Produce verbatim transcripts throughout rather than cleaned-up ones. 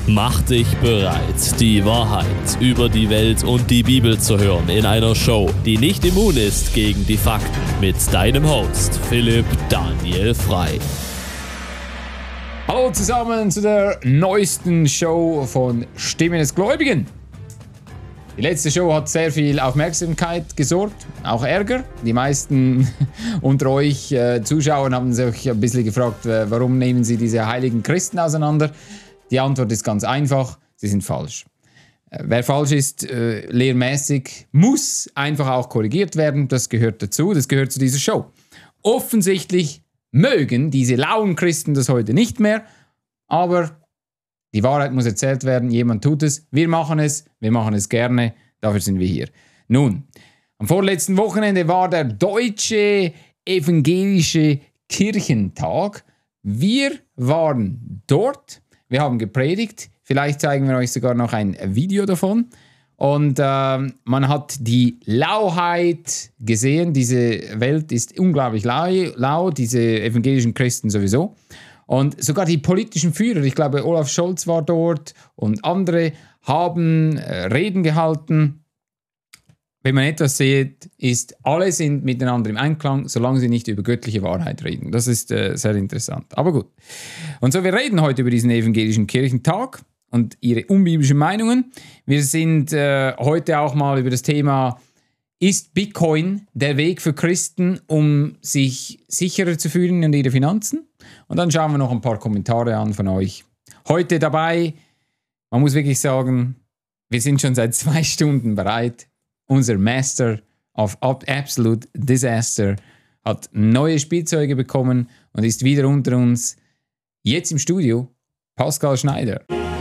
Mach dich bereit, die Wahrheit über die Welt und die Bibel zu hören in einer Show, die nicht immun ist gegen die Fakten, mit deinem Host Philipp Daniel Frei. Hallo zusammen zu der neuesten Show von Stimme des Gläubigen. Die letzte Show hat sehr viel Aufmerksamkeit gesorgt, auch Ärger. Die meisten unter euch äh, Zuschauern haben sich ein bisschen gefragt, äh, warum nehmen sie diese heiligen Christen auseinander? Die Antwort ist ganz einfach, sie sind falsch. Äh, wer falsch ist, äh, lehrmäßig, muss einfach auch korrigiert werden. Das gehört dazu, das gehört zu dieser Show. Offensichtlich mögen diese lauen Christen das heute nicht mehr, aber die Wahrheit muss erzählt werden, jemand tut es, wir machen es, wir machen es gerne, dafür sind wir hier. Nun, am vorletzten Wochenende war der Deutsche Evangelische Kirchentag. Wir waren dort, wir haben gepredigt, vielleicht zeigen wir euch sogar noch ein Video davon. Und äh, man hat die Lauheit gesehen, diese Welt ist unglaublich lau, lau, diese evangelischen Christen sowieso. Und sogar die politischen Führer, ich glaube Olaf Scholz war dort und andere, haben äh, Reden gehalten. Wenn man etwas sieht, ist, alle sind miteinander im Einklang, solange sie nicht über göttliche Wahrheit reden. Das ist äh, sehr interessant. Aber gut. Und so, wir reden heute über diesen evangelischen Kirchentag und ihre unbiblischen Meinungen. Wir sind äh, heute auch mal über das Thema: Ist Bitcoin der Weg für Christen, um sich sicherer zu fühlen in ihren Finanzen? Und dann schauen wir noch ein paar Kommentare an von euch. Heute dabei, man muss wirklich sagen, wir sind schon seit zwei Stunden bereit. Unser Master of Absolute Disaster hat neue Spielzeuge bekommen und ist wieder unter uns. Jetzt im Studio, Pascal Schneider.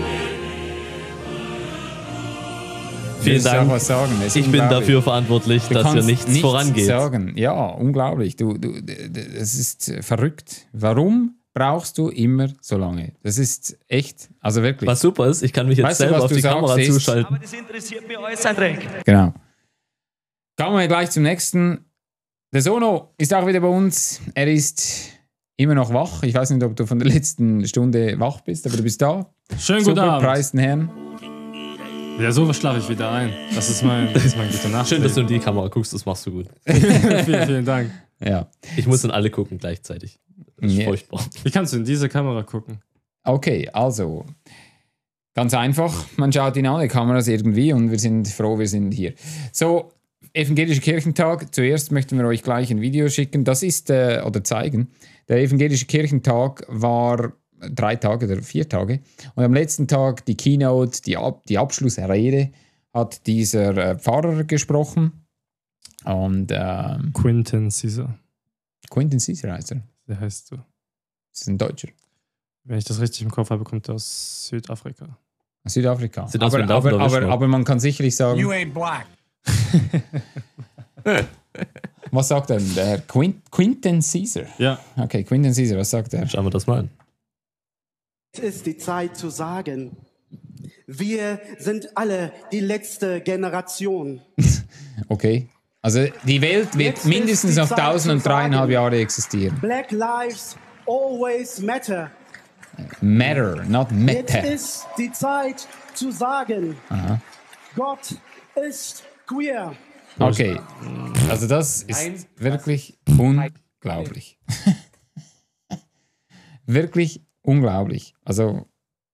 Vielen Dank. Was sagen? Ich bin dafür verantwortlich, du dass hier nichts, nichts vorangeht. Sagen. Ja, unglaublich. Du, du, das ist verrückt. Warum brauchst du immer so lange? Das ist echt, also wirklich. Was super ist, ich kann mich jetzt weißt selber du, auf die Kamera ist, zuschalten. Aber das interessiert mich äußerst recht. Genau. Kommen wir gleich zum nächsten. Der Sono ist auch wieder bei uns. Er ist immer noch wach. Ich weiß nicht, ob du von der letzten Stunde wach bist, aber du bist da. Schönen guten Super, Abend. preisten Herrn. Ja, so schlafe ich wieder ein. Das ist mein, das ist mein guter Nacht. Schön, dass du in die Kamera guckst, das machst du gut. vielen, vielen Dank. Ja. Ich muss in alle gucken gleichzeitig. Das ist yeah. furchtbar. Wie kannst du in diese Kamera gucken? Okay, also ganz einfach. Man schaut in alle Kameras irgendwie und wir sind froh, wir sind hier. So, Evangelischer Kirchentag. Zuerst möchten wir euch gleich ein Video schicken. Das ist, äh, oder zeigen. Der Evangelische Kirchentag war drei Tage oder vier Tage. Und am letzten Tag die Keynote, die, Ab- die Abschlussrede, hat dieser äh, Pfarrer gesprochen. Und ähm, Quinton Caesar. Quinton Caesar heißt er. Der heißt so. Das ist ein Deutscher. Wenn ich das richtig im Kopf habe, kommt er aus Südafrika. Aus Südafrika. Südafrika aber, aber, aber, aber man kann sicherlich sagen... You ain't black. Was sagt er? Der Quint- Quinton Caesar? Ja. Okay, Quinton Caesar, was sagt er? Schauen wir das mal an. Es ist die Zeit zu sagen, wir sind alle die letzte Generation. Okay. Also die Welt wird Jetzt mindestens noch tausend und dreieinhalb Jahre existieren. Black lives always matter. Matter, not matter. Jetzt ist die Zeit zu sagen, Aha. Gott ist queer. Okay, also das ist wirklich unglaublich. Wirklich unglaublich. Also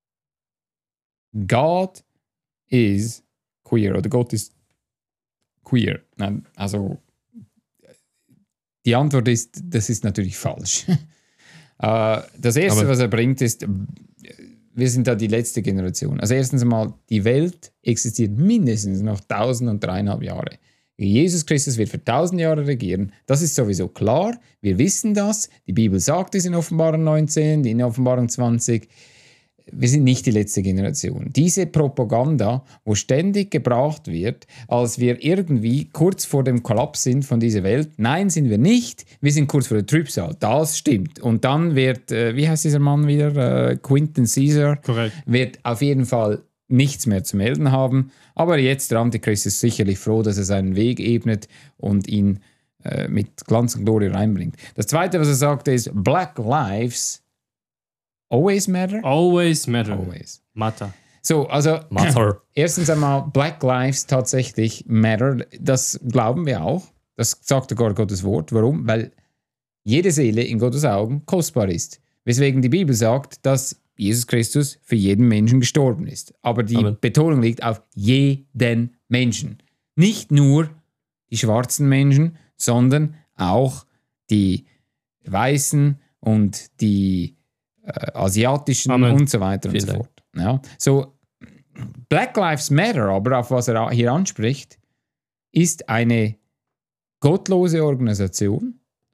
God is queer oder Gott ist queer. Also die Antwort ist, das ist natürlich falsch. Das Erste, Aber was er bringt, ist, wir sind da die letzte Generation. Also erstens einmal, die Welt existiert mindestens noch tausend und dreieinhalb Jahre. Jesus Christus wird für tausend Jahre regieren. Das ist sowieso klar. Wir wissen das. Die Bibel sagt es in Offenbarung neunzehn, in Offenbarung zwanzig. Wir sind nicht die letzte Generation. Diese Propaganda, wo ständig gebraucht wird, als wir irgendwie kurz vor dem Kollaps sind von dieser Welt. Nein, sind wir nicht. Wir sind kurz vor der Trübsal. Das stimmt. Und dann wird, äh, wie heißt dieser Mann wieder? Äh, Quinton Caesar. Korrekt. Wird auf jeden Fall nichts mehr zu melden haben. Aber jetzt, der Antichrist ist sicherlich froh, dass er seinen Weg ebnet und ihn äh, mit Glanz und Glorie reinbringt. Das Zweite, was er sagte, ist, Black Lives always matter? Always matter. Always. Matter. So, also Matter. erstens einmal Black Lives tatsächlich matter. Das glauben wir auch. Das sagt sogar Gottes Wort. Warum? Weil jede Seele in Gottes Augen kostbar ist. Weswegen die Bibel sagt, dass Jesus Christus für jeden Menschen gestorben ist. Aber die Amen. Betonung liegt auf jeden Menschen. Nicht nur die schwarzen Menschen, sondern auch die weißen und die äh, asiatischen Amen. und so weiter und Vielen so Dank. fort. Ja, so Black Lives Matter, aber auf was er hier anspricht, ist eine gottlose Organisation,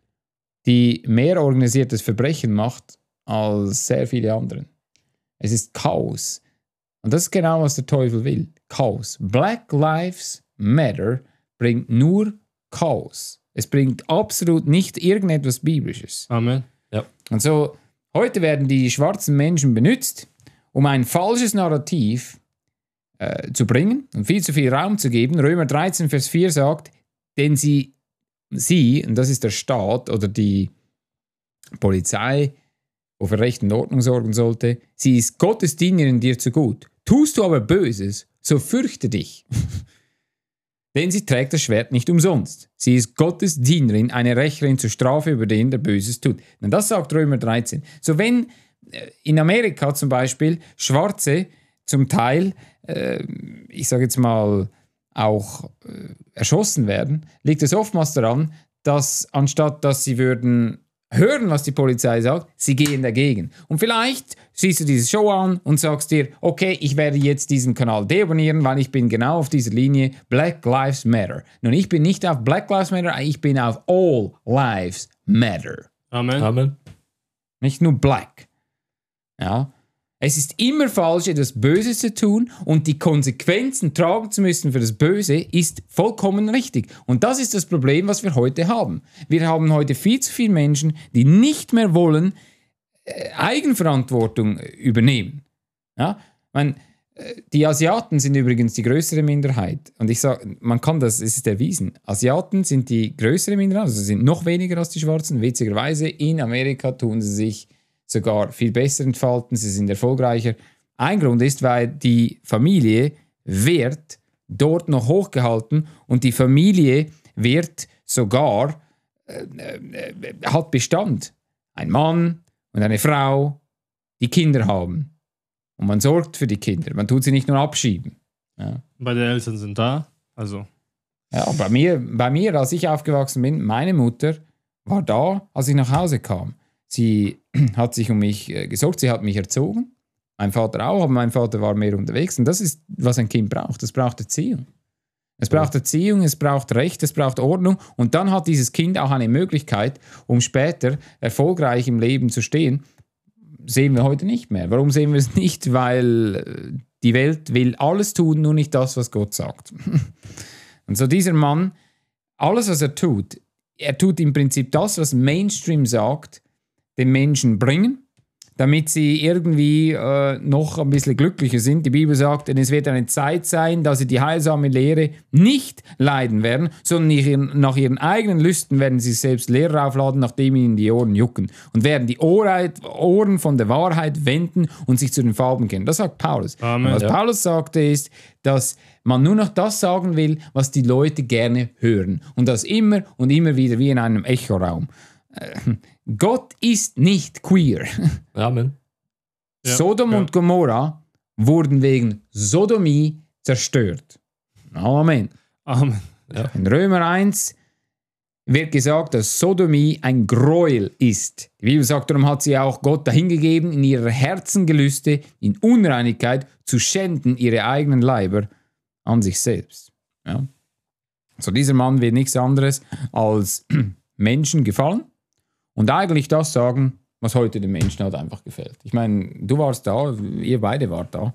die mehr organisiertes Verbrechen macht als sehr viele andere. Es ist Chaos. Und das ist genau, was der Teufel will. Chaos. Black Lives Matter bringt nur Chaos. Es bringt absolut nicht irgendetwas Biblisches. Amen. Und so, heute werden die schwarzen Menschen benutzt, um ein falsches Narrativ äh, zu bringen und viel zu viel Raum zu geben. Römer dreizehn, Vers vier sagt, denn sie, sie, und das ist der Staat oder die Polizei, wo für Recht und Ordnung sorgen sollte, sie ist Gottes Dienerin dir zu gut. Tust du aber Böses, so fürchte dich. Denn sie trägt das Schwert nicht umsonst. Sie ist Gottes Dienerin, eine Rächerin zur Strafe über den, der Böses tut. Und das sagt Römer dreizehn. So wenn in Amerika zum Beispiel Schwarze zum Teil, äh, ich sage jetzt mal, auch äh, erschossen werden, liegt es oftmals daran, dass anstatt dass sie würden hören, was die Polizei sagt, sie gehen dagegen. Und vielleicht siehst du diese Show an und sagst dir, okay, ich werde jetzt diesen Kanal deabonnieren, weil ich bin genau auf dieser Linie Black Lives Matter. Nun, ich bin nicht auf Black Lives Matter, ich bin auf All Lives Matter. Amen. Amen. Nicht nur Black. Ja. Es ist immer falsch, etwas Böses zu tun und die Konsequenzen tragen zu müssen für das Böse ist vollkommen richtig. Und das ist das Problem, was wir heute haben. Wir haben heute viel zu viele Menschen, die nicht mehr wollen äh, Eigenverantwortung übernehmen. Ja? Ich meine, äh, die Asiaten sind übrigens die größere Minderheit. Und ich sage, man kann das, es ist erwiesen. Asiaten sind die größere Minderheit, also sind noch weniger als die Schwarzen. Witzigerweise, in Amerika tun sie sich sogar viel besser entfalten, sie sind erfolgreicher. Ein Grund ist, weil die Familie wird dort noch hochgehalten und die Familie wird sogar, äh, äh, hat Bestand. Ein Mann und eine Frau, die Kinder haben. Und man sorgt für die Kinder, man tut sie nicht nur abschieben. Ja. Beide Eltern sind da, also. Ja, bei mir, bei mir, als ich aufgewachsen bin, meine Mutter war da, als ich nach Hause kam. Sie hat sich um mich äh, gesorgt, sie hat mich erzogen. Mein Vater auch, aber mein Vater war mehr unterwegs. Und das ist, was ein Kind braucht. Es braucht Erziehung. Es braucht Erziehung, es braucht Recht, es braucht Ordnung. Und dann hat dieses Kind auch eine Möglichkeit, um später erfolgreich im Leben zu stehen. Sehen wir heute nicht mehr. Warum sehen wir es nicht? Weil die Welt will alles tun, nur nicht das, was Gott sagt. Und so dieser Mann, alles, was er tut, er tut im Prinzip das, was Mainstream sagt, den Menschen bringen, damit sie irgendwie äh, noch ein bisschen glücklicher sind. Die Bibel sagt, denn es wird eine Zeit sein, dass sie die heilsame Lehre nicht leiden werden, sondern nach ihren, nach ihren eigenen Lüsten werden sie selbst Lehrer aufladen, nachdem ihnen die Ohren jucken und werden die Ohrheit, Ohren von der Wahrheit wenden und sich zu den Farben kennen. Das sagt Paulus. Amen. Und was Ja. Paulus sagte ist, dass man nur noch das sagen will, was die Leute gerne hören. Und das immer und immer wieder wie in einem Echoraum. Gott ist nicht queer. Amen. Ja, Sodom ja. und Gomorra wurden wegen Sodomie zerstört. Amen. Amen. In Römer eins wird gesagt, dass Sodomie ein Gräuel ist. Die Bibel sagt, darum hat sie auch Gott dahingegeben, in ihrer Herzengelüste, in Unreinigkeit, zu schänden ihre eigenen Leiber an sich selbst. Ja. So dieser Mann wird nichts anderes als Menschen gefallen und eigentlich das sagen, was heute den Menschen halt einfach gefällt. Ich meine, du warst da, ihr beide wart da.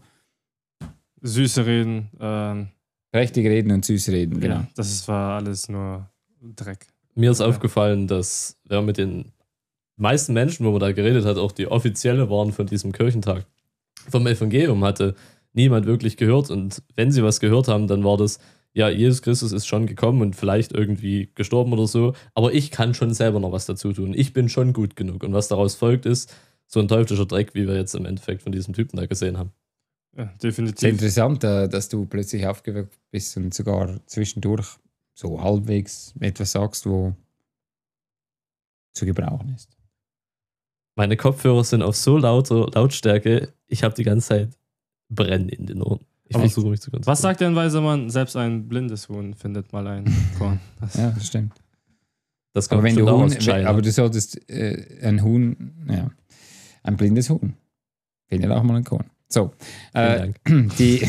Süße Reden, ähm, Prächtige Reden und süße Reden, genau. ja, das ist- war alles nur Dreck. Mir ist aufgefallen, dass wir mit den meisten Menschen, wo man da geredet hat, auch die offizielle waren von diesem Kirchentag. Vom Evangelium hatte niemand wirklich gehört und wenn sie was gehört haben, dann war das, ja, Jesus Christus ist schon gekommen und vielleicht irgendwie gestorben oder so, aber ich kann schon selber noch was dazu tun. Ich bin schon gut genug und was daraus folgt ist, so ein teuflischer Dreck, wie wir jetzt im Endeffekt von diesem Typen da gesehen haben. Ja, Sehr definitiv. interessant, äh, dass du plötzlich aufgeweckt bist und sogar zwischendurch so halbwegs etwas sagst, wo zu gebrauchen ist. Meine Kopfhörer sind auf so lauter Lautstärke, ich habe die ganze Zeit Brennen in den Ohren. Ich Aber versuche mich zu konzentrieren. Was sagt der ein weiser Mann? Selbst ein blindes Huhn findet mal ein Korn. Das Ja, das stimmt. Das kommt Aber wenn du bestimmt auch Huhn, aus China. aber du solltest äh, ein Huhn, ja, ein blindes Huhn. Findet auch mal ein Korn. So, äh, die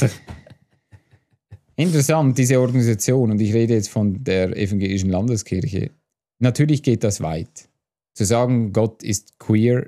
interessant, diese Organisation, und ich rede jetzt von der evangelischen Landeskirche. Natürlich geht das weit. Zu sagen, Gott ist queer,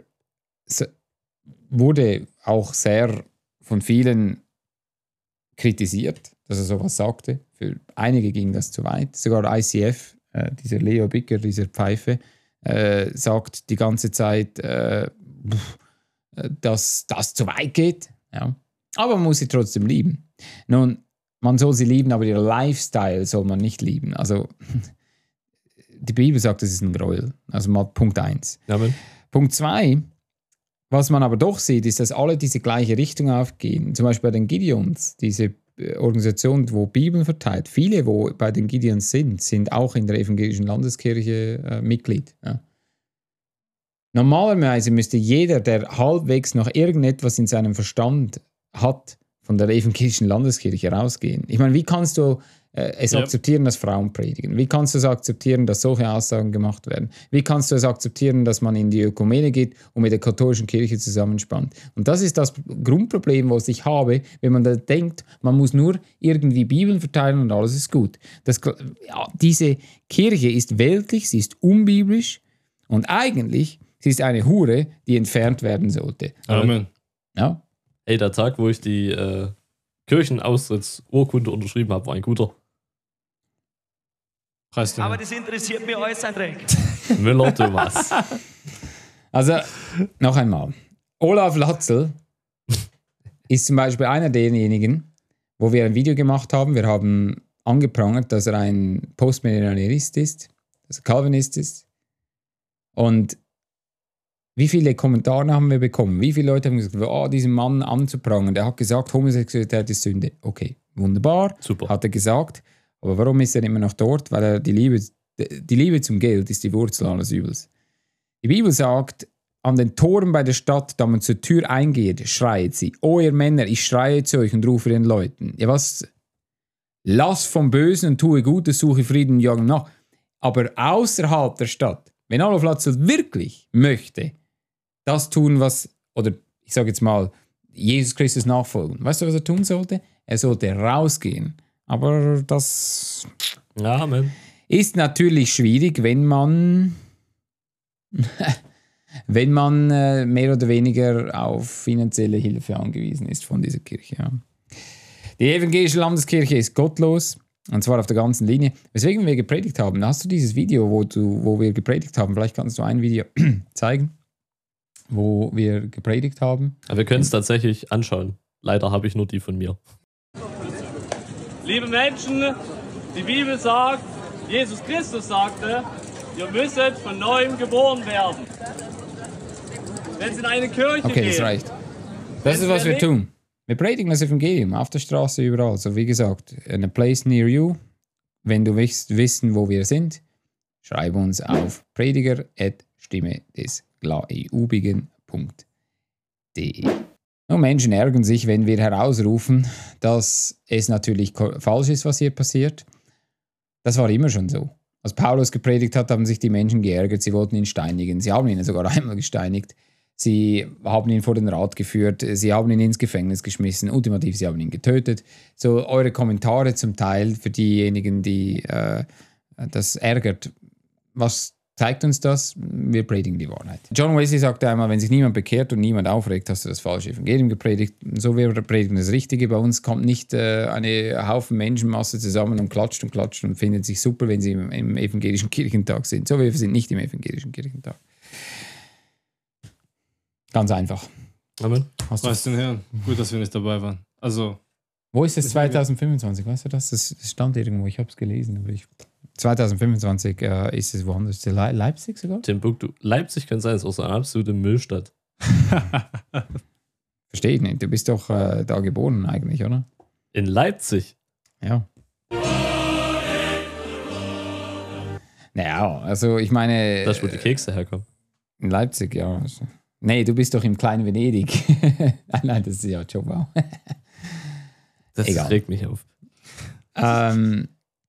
wurde auch sehr von vielen kritisiert, dass er sowas sagte. Für einige ging das zu weit. Sogar I C F, äh, dieser Leo Bicker, dieser Pfeife, äh, sagt die ganze Zeit, äh, dass das zu weit geht. Ja. Aber man muss sie trotzdem lieben. Nun, man soll sie lieben, aber ihr Lifestyle soll man nicht lieben. Also die Bibel sagt, das ist ein Gräuel. Also mal Punkt eins. Amen. Punkt zwei, was man aber doch sieht, ist, dass alle diese gleiche Richtung aufgehen. Zum Beispiel bei den Gideons, diese Organisation, wo Bibeln verteilt. Viele, wo bei den Gideons sind, sind auch in der evangelischen Landeskirche äh, Mitglied. Ja. Normalerweise müsste jeder, der halbwegs noch irgendetwas in seinem Verstand hat, von der evangelischen Landeskirche rausgehen. Ich meine, wie kannst du äh, es Ja. akzeptieren, dass Frauen predigen? Wie kannst du es akzeptieren, dass solche Aussagen gemacht werden? Wie kannst du es akzeptieren, dass man in die Ökumene geht und mit der katholischen Kirche zusammenspannt? Und das ist das Grundproblem, was ich habe, wenn man da denkt, man muss nur irgendwie Bibeln verteilen und alles ist gut. Das, ja, diese Kirche ist weltlich, sie ist unbiblisch und eigentlich sie ist eine Hure, die entfernt werden sollte. Amen. Ja. Ey, der Tag, wo ich die äh, Kirchenaustrittsurkunde unterschrieben habe, war ein guter. Preis den Aber Herrn. das interessiert mich alles ein Dreck. Müller, du was? Also, noch einmal. Olaf Latzel ist zum Beispiel einer derjenigen, wo wir ein Video gemacht haben. Wir haben angeprangert, dass er ein Postmillennialist ist, dass er Calvinist ist. Und wie viele Kommentare haben wir bekommen? Wie viele Leute haben gesagt, oh, diesen Mann anzuprangern, der hat gesagt, Homosexualität ist Sünde. Okay, wunderbar, Super. hat er gesagt. Aber warum ist er immer noch dort? Weil er die Liebe, die Liebe zum Geld ist die Wurzel alles Übels. Die Bibel sagt, an den Toren bei der Stadt, da man zur Tür eingeht, schreit sie, oh ihr Männer, ich schreie zu euch und rufe den Leuten. Ja was? Lass vom Bösen und tue Gutes, suche Frieden und jage nach. Aber außerhalb der Stadt, wenn Olaf Latzel wirklich möchte, das tun, was, oder ich sage jetzt mal, Jesus Christus nachfolgen. Weißt du, was er tun sollte? Er sollte rausgehen. Aber das Ja, Amen. ist natürlich schwierig, wenn man wenn man äh, mehr oder weniger auf finanzielle Hilfe angewiesen ist von dieser Kirche. Ja. Die evangelische Landeskirche ist gottlos, und zwar auf der ganzen Linie. Weswegen wir gepredigt haben, hast du dieses Video, wo, du, wo wir gepredigt haben, vielleicht kannst du ein Video zeigen, wo wir gepredigt haben. Aber wir können es tatsächlich anschauen. Leider habe ich nur die von mir. Liebe Menschen, die Bibel sagt, Jesus Christus sagte, ihr müsstet von neuem geboren werden. Wenn Sie in eine Kirche Okay, gehen, das reicht. Das ist, was wir tun. Wir predigen das Evangelium auf der Straße, überall. Also wie gesagt, in a place near you. Wenn du willst wissen, wo wir sind, schreib uns auf prediger at stimme des Glaubigen punkt de. Und Menschen ärgern sich, wenn wir herausrufen, dass es natürlich falsch ist, was hier passiert. Das war immer schon so. Als Paulus gepredigt hat, haben sich die Menschen geärgert. Sie wollten ihn steinigen. Sie haben ihn sogar einmal gesteinigt. Sie haben ihn vor den Rat geführt. Sie haben ihn ins Gefängnis geschmissen. Ultimativ, sie haben ihn getötet. So eure Kommentare zum Teil für diejenigen, die äh, das ärgert. Was zeigt uns das? Wir predigen die Wahrheit. John Wesley sagte einmal, wenn sich niemand bekehrt und niemand aufregt, hast du das falsche Evangelium gepredigt. So wir predigen das Richtige. Bei uns kommt nicht äh, eine Haufen Menschenmasse zusammen und klatscht und klatscht und findet sich super, wenn sie im, im evangelischen Kirchentag sind. So wir sind nicht im evangelischen Kirchentag. Ganz einfach. Amen. Hast du, Preis den Herrn. Gut, dass wir nicht dabei waren. Also, wo ist es zwanzig fünfundzwanzig? Weißt du das? Das stand irgendwo, ich habe es gelesen. Aber ich, zwanzig fünfundzwanzig äh, ist es woanders. Le Leipzig sogar? Timbuktu. Leipzig kann sein, ist auch so eine absolute Müllstadt. Verstehe ich nicht. Du bist doch äh, da geboren eigentlich, oder? In Leipzig. Ja. Naja, also ich meine... Das ist, wo die Kekse herkommen. In Leipzig, ja. Also. Nee, du bist doch im kleinen Venedig. nein, nein, das ist ja Jobau. Das Egal. regt mich auf. ähm,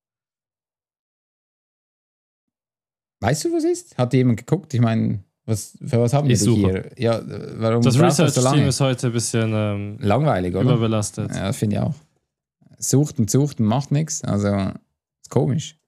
weißt du, was ist? Hat jemand geguckt? Ich meine, was, für was haben wir Ich dich suche. hier? Ja, warum Das brauchst du so Research-Team lange? ist heute ein bisschen ähm, Langweilig, oder? überbelastet. Ja, das finde ich auch. Sucht und sucht und macht nichts. Also, ist komisch.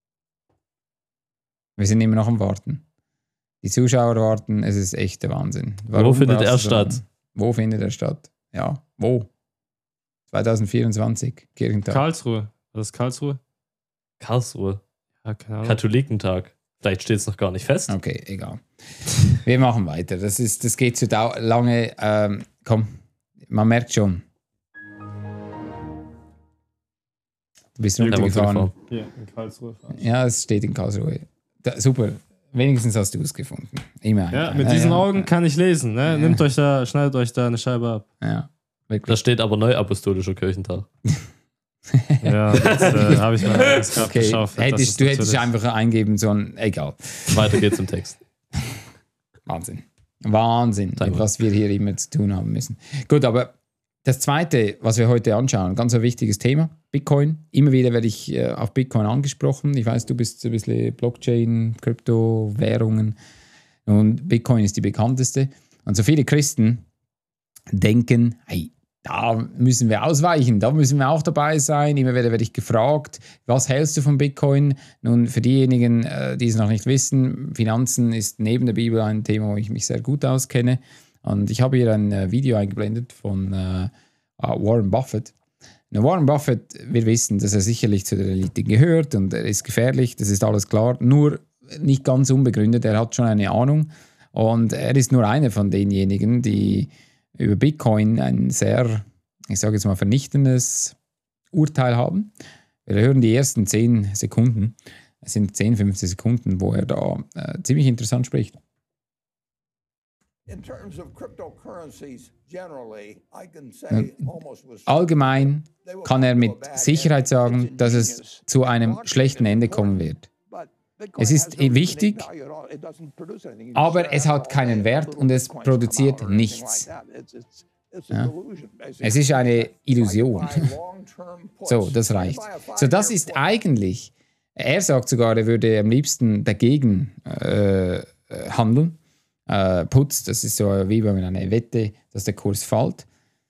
Wir sind immer noch am Warten. Die Zuschauer warten, es ist echt der Wahnsinn. Wo findet brauchst er du so lange? statt? Wo findet er statt? Ja, wo? zwanzig vierundzwanzig, Kirchentag. Karlsruhe. Was ist Karlsruhe? Karlsruhe. Ja, keine Ahnung. Katholikentag. Vielleicht steht es noch gar nicht fest. Okay, egal. Wir machen weiter. Das, ist, das geht zu dau- lange. Ähm, komm, man merkt schon. Du bist runtergefahren. Hier in Karlsruhe. Ja, es steht in Karlsruhe. Da, super. Wenigstens hast du es gefunden. Immer. Ja, mit diesen ja, Augen kann ich lesen. Ne? Ja. Nimmt euch da, schneidet euch da eine Scheibe ab. Ja, wirklich. Da steht aber Neuapostolischer Kirchentag. Ja, jetzt äh, habe ich mal das gerade Okay, geschaut. hättest, du hättest einfach eingeben sollen. Egal. Weiter geht's im Text. Wahnsinn. Wahnsinn, Danke. mit was wir hier immer zu tun haben müssen. Gut, aber das Zweite, was wir heute anschauen, ganz ein wichtiges Thema, Bitcoin. Immer wieder werde ich äh, auf Bitcoin angesprochen. Ich weiß, du bist ein bisschen Blockchain, Kryptowährungen und Bitcoin ist die bekannteste. Und so viele Christen denken, hey, da müssen wir ausweichen, da müssen wir auch dabei sein. Immer wieder werde ich gefragt, was hältst du von Bitcoin? Nun, für diejenigen, äh, die es noch nicht wissen, Finanzen ist neben der Bibel ein Thema, wo ich mich sehr gut auskenne. Und ich habe hier ein äh, Video eingeblendet von äh, Warren Buffett. Na, Warren Buffett, wir wissen, dass er sicherlich zu der Elite gehört und er ist gefährlich, das ist alles klar, nur nicht ganz unbegründet, er hat schon eine Ahnung und er ist nur einer von denjenigen, die über Bitcoin ein sehr, ich sage jetzt mal, vernichtendes Urteil haben. Wir hören die ersten zehn Sekunden, es sind zehn, fünfzehn Sekunden, wo er da äh, ziemlich interessant spricht. In terms of cryptocurrencies generally, I can say almost with Allgemein kann er mit Sicherheit sagen, dass es zu einem schlechten Ende kommen wird. Es ist wichtig, aber es hat keinen Wert und es produziert nichts. Ja. Es ist eine Illusion. So, das reicht. So, das ist eigentlich, er sagt sogar, er würde am liebsten dagegen äh, handeln. Äh, Putz, das ist so wie bei einer Wette, dass der Kurs fällt.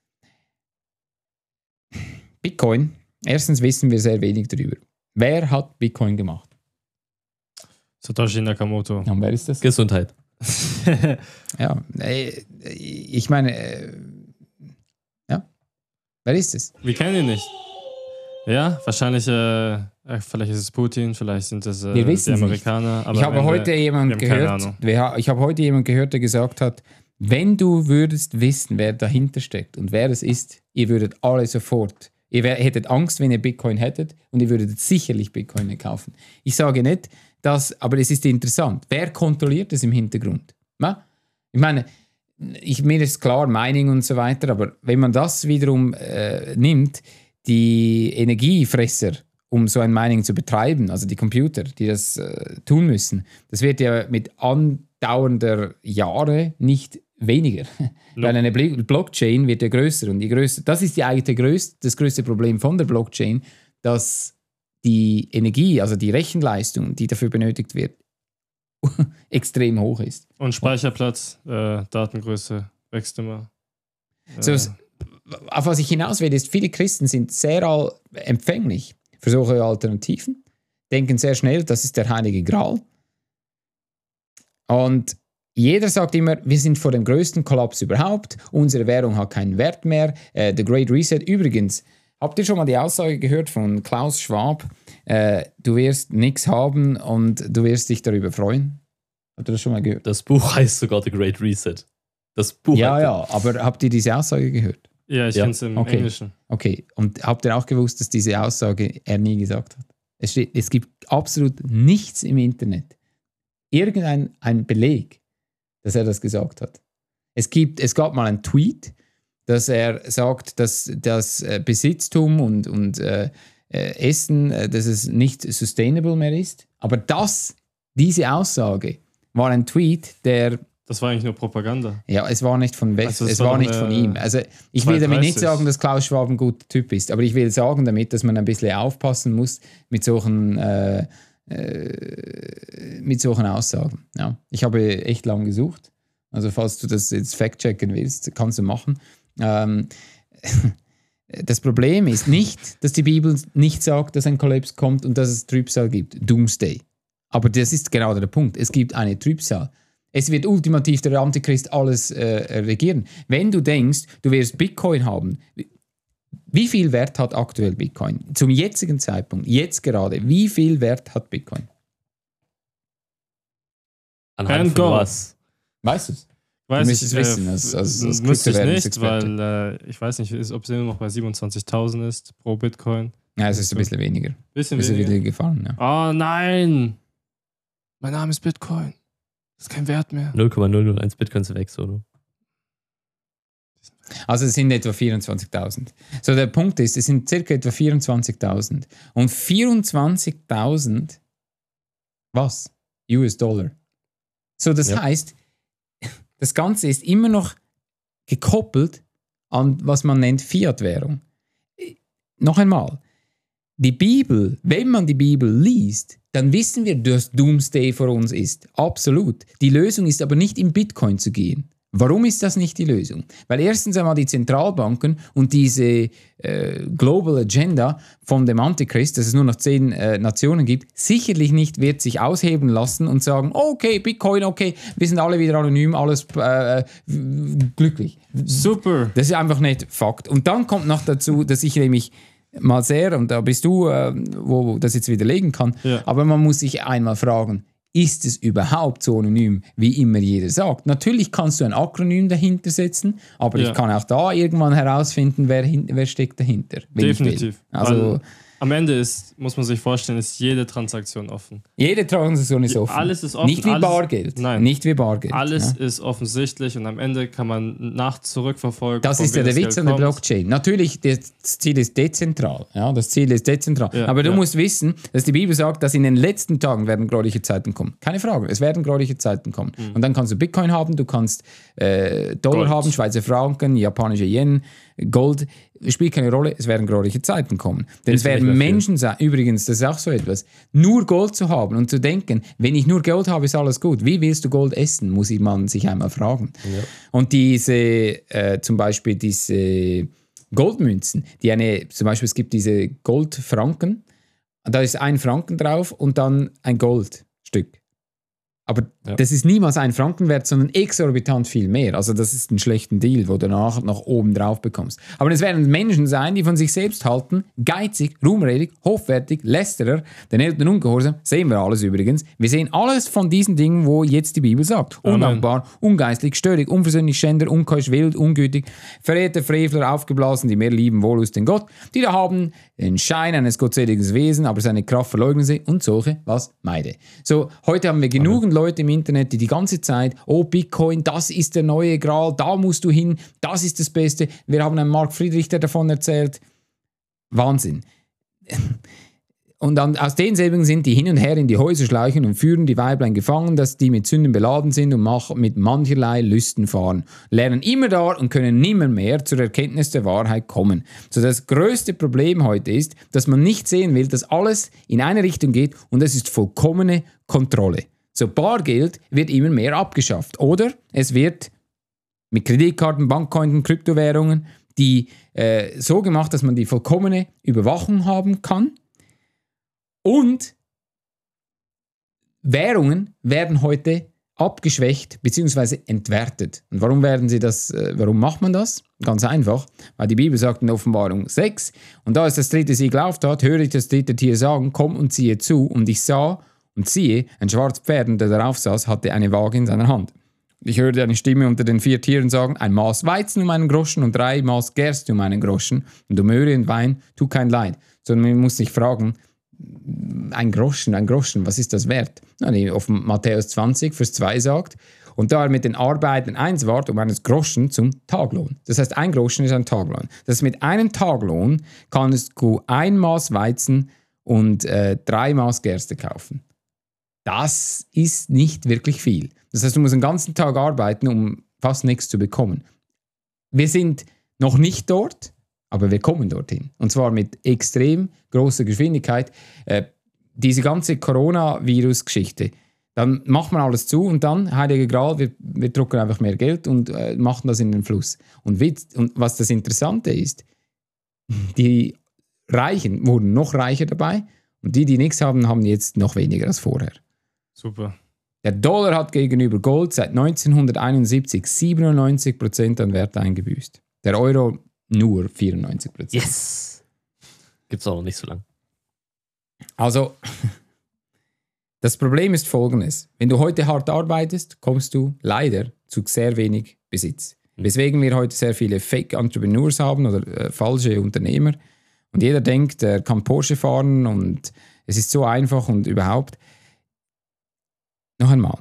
Bitcoin, erstens wissen wir sehr wenig darüber. Wer hat Bitcoin gemacht? Satoshi Nakamoto. Und wer ist das? Gesundheit. Ja, äh, ich meine, äh, ja, wer ist es? Wir kennen ihn nicht. Ja, wahrscheinlich, äh, vielleicht ist es Putin, vielleicht sind es äh, Wir die wissen's Amerikaner. Aber ich habe am Ende- heute jemand wir haben keine gehört, Ahnung. wer, ich habe heute jemand gehört, der gesagt hat, wenn du würdest wissen, wer dahinter steckt und wer es ist, ihr würdet alle sofort, ihr wär, hättet Angst, wenn ihr Bitcoin hättet und ihr würdet sicherlich Bitcoin kaufen. Ich sage nicht, dass, aber es ist interessant, wer kontrolliert es im Hintergrund? Na? Ich meine, ich, mir ist klar, Mining und so weiter, aber wenn man das wiederum äh, nimmt, die Energiefresser, um so ein Mining zu betreiben, also die Computer, die das äh, tun müssen, das wird ja mit andauernder Jahre nicht weniger. No. Weil eine Bl- Blockchain wird ja größer und je größer, das ist ja eigentlich der größte, das größte Problem von der Blockchain, dass die Energie, also die Rechenleistung, die dafür benötigt wird, extrem hoch ist. Und Speicherplatz, äh, Datengröße wächst immer. Äh, So, es- auf was ich hinaus will, ist, viele Christen sind sehr all- empfänglich für solche Alternativen, denken sehr schnell, das ist der heilige Gral. Und jeder sagt immer, wir sind vor dem größten Kollaps überhaupt, unsere Währung hat keinen Wert mehr, äh, the Great Reset. Übrigens, habt ihr schon mal die Aussage gehört von Klaus Schwab, äh, du wirst nichts haben und du wirst dich darüber freuen? Habt ihr das schon mal gehört? Das Buch heißt sogar The Great Reset. Das Buch Ja, heißt- ja, aber habt ihr diese Aussage gehört? ja, ich Ja. kenne es im Okay. Englischen. Okay, und habt ihr auch gewusst, dass diese Aussage er nie gesagt hat? Es, steht, es gibt absolut nichts im Internet, irgendein ein Beleg, dass er das gesagt hat. Es, gibt, es gab mal einen Tweet, dass er sagt, dass das Besitztum und, und äh, Essen, dass es nicht sustainable mehr ist. Aber das, diese Aussage war ein Tweet, der... Das war eigentlich nur Propaganda. Ja, es war nicht von West, also es war, war nicht von ihm. Also ich will damit nicht sagen, dass Klaus Schwab ein guter Typ ist, aber ich will sagen damit, dass man ein bisschen aufpassen muss mit solchen, äh, äh, mit solchen Aussagen. Ja. Ich habe echt lange gesucht. Also falls du das jetzt fact-checken willst, kannst du machen. Ähm, das Problem ist nicht, dass die Bibel nicht sagt, dass ein Kollaps kommt und dass es Trübsal gibt. Doomsday. Aber das ist genau der Punkt. Es gibt eine Trübsal. Es wird ultimativ der Antichrist alles äh, regieren. Wenn du denkst, du wirst Bitcoin haben, wie viel Wert hat aktuell Bitcoin? Zum jetzigen Zeitpunkt, jetzt gerade, wie viel Wert hat Bitcoin? Anhand von was? Weißt du es? Weiß du ich, es äh, wissen, als, als, als müsste ich nicht, weil äh, ich weiß nicht, ob es immer noch bei siebenundzwanzigtausend ist pro Bitcoin. Ja, es ist ein bisschen weniger. Bisschen, bisschen weniger. weniger gefallen, ja. Oh nein! Mein Name ist Bitcoin. Das ist kein Wert mehr. null Komma null null eins Bitcoins weg, so. Also es sind etwa vierundzwanzigtausend. So, der Punkt ist, es sind circa etwa vierundzwanzigtausend. Und vierundzwanzigtausend, was? U S-Dollar. So, das ja. heißt, das Ganze ist immer noch gekoppelt an, was man nennt Fiat-Währung. Noch einmal, die Bibel, wenn man die Bibel liest, dann wissen wir, dass Doomsday vor uns ist. Absolut. Die Lösung ist aber nicht im Bitcoin zu gehen. Warum ist das nicht die Lösung? Weil erstens einmal die Zentralbanken und diese äh, Global Agenda von dem Antichrist, dass es nur noch zehn äh, Nationen gibt, sicherlich nicht wird sich aushebeln lassen und sagen, okay, Bitcoin, okay, wir sind alle wieder anonym, alles äh, glücklich. Super. Das ist einfach nicht Fakt. Und dann kommt noch dazu, dass ich nämlich mal sehr, und da bist du, äh, wo das jetzt widerlegen kann, ja. aber man muss sich einmal fragen, ist es überhaupt so anonym, wie immer jeder sagt? Natürlich kannst du ein Akronym dahinter setzen, aber ja. ich kann auch da irgendwann herausfinden, wer, wer steckt dahinter. Definitiv. Also Weil am Ende ist, muss man sich vorstellen, ist jede Transaktion offen. Jede Transaktion ist offen. Alles ist offen. Nicht wie alles, Bargeld. Nein. Nicht wie Bargeld. Alles ja. ist offensichtlich und am Ende kann man nach zurückverfolgen. Das ist ja der Witz an der Blockchain. Natürlich, das Ziel ist dezentral. Ja, das Ziel ist dezentral. Ja, Aber du ja. musst wissen, dass die Bibel sagt, dass in den letzten Tagen werden gräuliche Zeiten kommen. Keine Frage, es werden gräuliche Zeiten kommen. Mhm. Und dann kannst du Bitcoin haben, du kannst äh, Dollar Gold. haben, Schweizer Franken, japanische Yen, Gold. Spielt keine Rolle, es werden gräuliche Zeiten kommen. Denn ist es werden Menschen sein, übrigens, das ist auch so etwas, nur Gold zu haben und zu denken, wenn ich nur Gold habe, ist alles gut. Wie willst du Gold essen, muss man sich einmal fragen. Ja. Und diese, äh, zum Beispiel diese Goldmünzen, die eine, zum Beispiel es gibt diese Goldfranken, da ist ein Franken drauf und dann ein Goldstück. Aber ja. das ist niemals ein Franken wert, sondern exorbitant viel mehr. Also das ist ein schlechter Deal, wo du danach noch oben drauf bekommst. Aber es werden Menschen sein, die von sich selbst halten, geizig, ruhmredig, hoffärtig, Lästerer, den Eltern ungehorsam, sehen wir alles übrigens. Wir sehen alles von diesen Dingen, wo jetzt die Bibel sagt. Undankbar, ungeistlich, störig, unversöhnlich, Schänder, unkeusch, wild, ungütig, verehrte Frevler, aufgeblasen, die mehr lieben Wohlust den Gott, die da haben den Schein eines gottseligen Wesens, aber seine Kraft verleugnen sie und solche, was meide. So, heute haben wir genügend Leute im Internet, die die ganze Zeit, oh Bitcoin, das ist der neue Gral, da musst du hin, das ist das Beste. Wir haben einen Mark Friedrich, der davon erzählt. Wahnsinn. Und dann aus denselben sind die hin und her in die Häuser schleichen und führen die Weiblein gefangen, dass die mit Sünden beladen sind und mach, mit mancherlei Lüsten fahren. Lernen immer da und können nimmer mehr zur Erkenntnis der Wahrheit kommen. So das größte Problem heute ist, dass man nicht sehen will, dass alles in eine Richtung geht und es ist vollkommene Kontrolle. So Bargeld wird immer mehr abgeschafft. Oder es wird mit Kreditkarten, Bankkonten, Kryptowährungen, die äh, so gemacht, dass man die vollkommene Überwachung haben kann. Und Währungen werden heute abgeschwächt bzw. entwertet. Und warum werden sie das, äh, warum macht man das? Ganz einfach, weil die Bibel sagt in Offenbarung sechs, und da ist das dritte Siegel auftat, höre ich das dritte Tier sagen, komm und ziehe zu, und ich sah und siehe, ein schwarzes Pferd, und der darauf saß, hatte eine Waage in seiner Hand. Ich hörte eine Stimme unter den vier Tieren sagen, ein Maß Weizen um einen Groschen und drei Maß Gerste um einen Groschen, und um Öre und Wein tu kein Leid. Sondern man muss sich fragen, ein Groschen, ein Groschen, was ist das wert? Auf Matthäus zwanzig, Vers zwei sagt, Und da er mit den Arbeiten eins ward, um eines Groschen zum Taglohn. Das heißt, ein Groschen ist ein Taglohn. Das heißt, mit einem Taglohn kannst du ein Maß Weizen und äh, drei Maß Gerste kaufen. Das ist nicht wirklich viel. Das heißt, du musst den ganzen Tag arbeiten, um fast nichts zu bekommen. Wir sind noch nicht dort, aber wir kommen dorthin. Und zwar mit extrem großer Geschwindigkeit. Äh, diese ganze Coronavirus-Geschichte, dann macht man alles zu und dann, Heilige Gral, wir, wir drucken einfach mehr Geld und äh, machen das in den Fluss. Und, Witz, und was das Interessante ist, die Reichen wurden noch reicher dabei und die, die nichts haben, haben jetzt noch weniger als vorher. Super. Der Dollar hat gegenüber Gold seit neunzehnhunderteinundsiebzig siebenundneunzig Prozent an Wert eingebüßt. Der Euro nur vierundneunzig Prozent. Yes! Gibt's auch noch nicht so lange. Also, das Problem ist folgendes. Wenn du heute hart arbeitest, kommst du leider zu sehr wenig Besitz. Weswegen wir heute sehr viele Fake-Entrepreneurs haben oder äh, falsche Unternehmer. Und jeder denkt, er kann Porsche fahren und es ist so einfach und überhaupt. Noch einmal.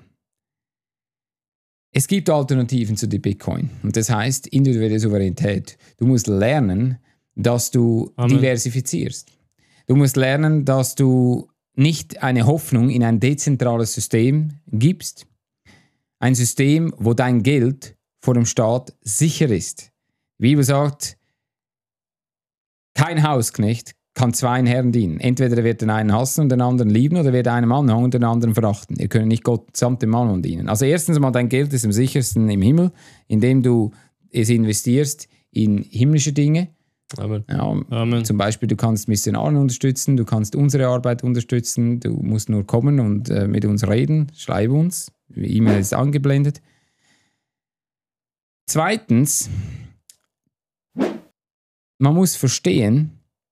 Es gibt Alternativen zu dem Bitcoin. Und das heißt individuelle Souveränität. Du musst lernen, dass du Amen. diversifizierst. Du musst lernen, dass du nicht eine Hoffnung in ein dezentrales System gibst. Ein System, wo dein Geld vor dem Staat sicher ist. Die Bibel sagt, kein Hausknecht kann zwei Herren dienen. Entweder er wird den einen hassen und den anderen lieben oder wird einem anhängen und den anderen verachten. Ihr könnt nicht Gott samt dem Mammon dienen. Also erstens mal, dein Geld ist am sichersten im Himmel, indem du es investierst in himmlische Dinge. Amen. Ja, Amen. Zum Beispiel, du kannst Missionaren unterstützen, du kannst unsere Arbeit unterstützen, du musst nur kommen und äh, mit uns reden, schreib uns, die E-Mail ist angeblendet. Zweitens, man muss verstehen,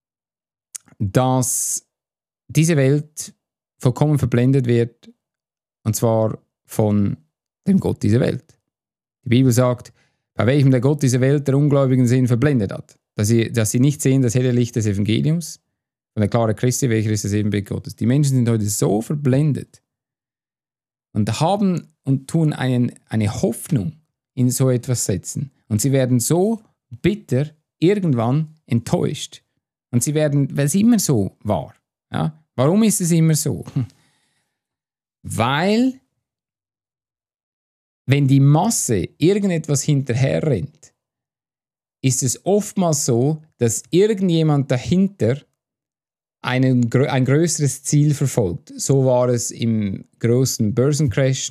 dass diese Welt vollkommen verblendet wird, und zwar von dem Gott dieser Welt. Die Bibel sagt, bei welchem der Gott dieser Welt der ungläubigen Sinn verblendet hat. Dass sie, dass sie nicht sehen das helle Licht des Evangeliums, von der klaren Christi, welcher ist das Ebenbild Gottes. Die Menschen sind heute so verblendet und haben und tun einen, eine Hoffnung in so etwas setzen. Und sie werden so bitter irgendwann enttäuscht. Und sie werden, weil es immer so war. Ja? Warum ist es immer so? Weil, wenn die Masse irgendetwas hinterher rennt, ist es oftmals so, dass irgendjemand dahinter einen, ein größeres Ziel verfolgt. So war es im großen Börsencrash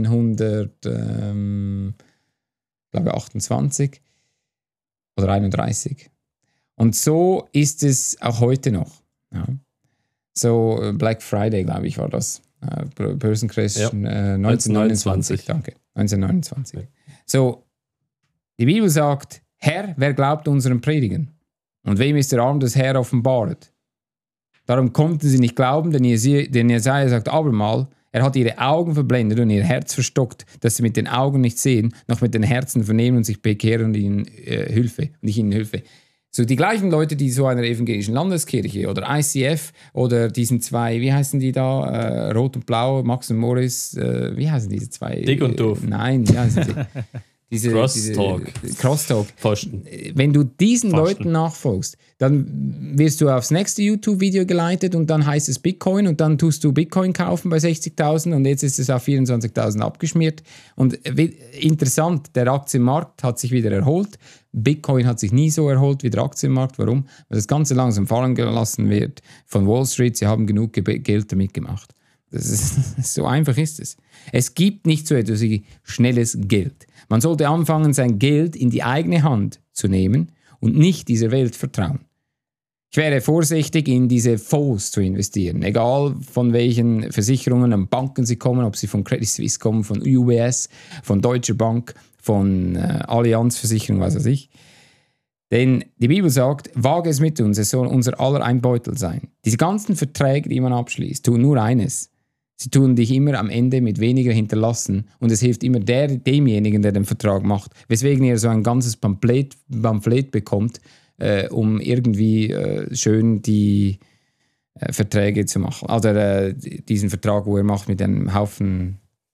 neunzehnhundertachtundzwanzig oder einunddreißig. Und so ist es auch heute noch. Ja. So Black Friday, glaube ich, war das. Äh, Börsencrash ja. äh, neunzehnhundertneunundzwanzig. Danke. neunzehnhundertneunundzwanzig. Ja. So, die Bibel sagt, Herr, wer glaubt unseren Predigen? Und wem ist der Arm des Herrn offenbaret? Darum konnten sie nicht glauben, denn Jesaja sagt abermal, er hat ihre Augen verblendet und ihr Herz verstockt, dass sie mit den Augen nicht sehen, noch mit den Herzen vernehmen und sich bekehren und ihnen äh, Hilfe, und ich ihnen Hilfe. So die gleichen Leute, die so einer evangelischen Landeskirche oder I C F oder diesen zwei, wie heißen die da, äh, Rot und Blau, Max und Morris, äh, wie heißen diese zwei? Dick und doof. Äh, nein, wie heißen sie? Diese, Crosstalk. Diese, Crosstalk. Pfosten. Wenn du diesen Pfosten. Leuten nachfolgst, dann wirst du aufs nächste YouTube-Video geleitet und dann heißt es Bitcoin und dann tust du Bitcoin kaufen bei sechzigtausend und jetzt ist es auf vierundzwanzigtausend abgeschmiert. Und interessant, der Aktienmarkt hat sich wieder erholt. Bitcoin hat sich nie so erholt wie der Aktienmarkt. Warum? Weil das Ganze langsam fallen gelassen wird von Wall Street. Sie haben genug Geld damit gemacht. Das ist, so einfach ist es. Es gibt nicht so etwas wie schnelles Geld. Man sollte anfangen, sein Geld in die eigene Hand zu nehmen und nicht dieser Welt vertrauen. Ich wäre vorsichtig, in diese Fonds zu investieren, egal von welchen Versicherungen und Banken sie kommen, ob sie von Credit Suisse kommen, von U B S, von Deutsche Bank, von äh, Allianz Versicherung, was weiß ich. Denn die Bibel sagt, wage es mit uns, es soll unser aller ein Beutel sein. Diese ganzen Verträge, die man abschließt, tun nur eines. Sie tun dich immer am Ende mit weniger hinterlassen und es hilft immer der, demjenigen, der den Vertrag macht. Weswegen ihr so ein ganzes Pamphlet, Pamphlet bekommt, äh, um irgendwie äh, schön die äh, Verträge zu machen. Also äh, diesen Vertrag, wo ihr macht mit einem Haufen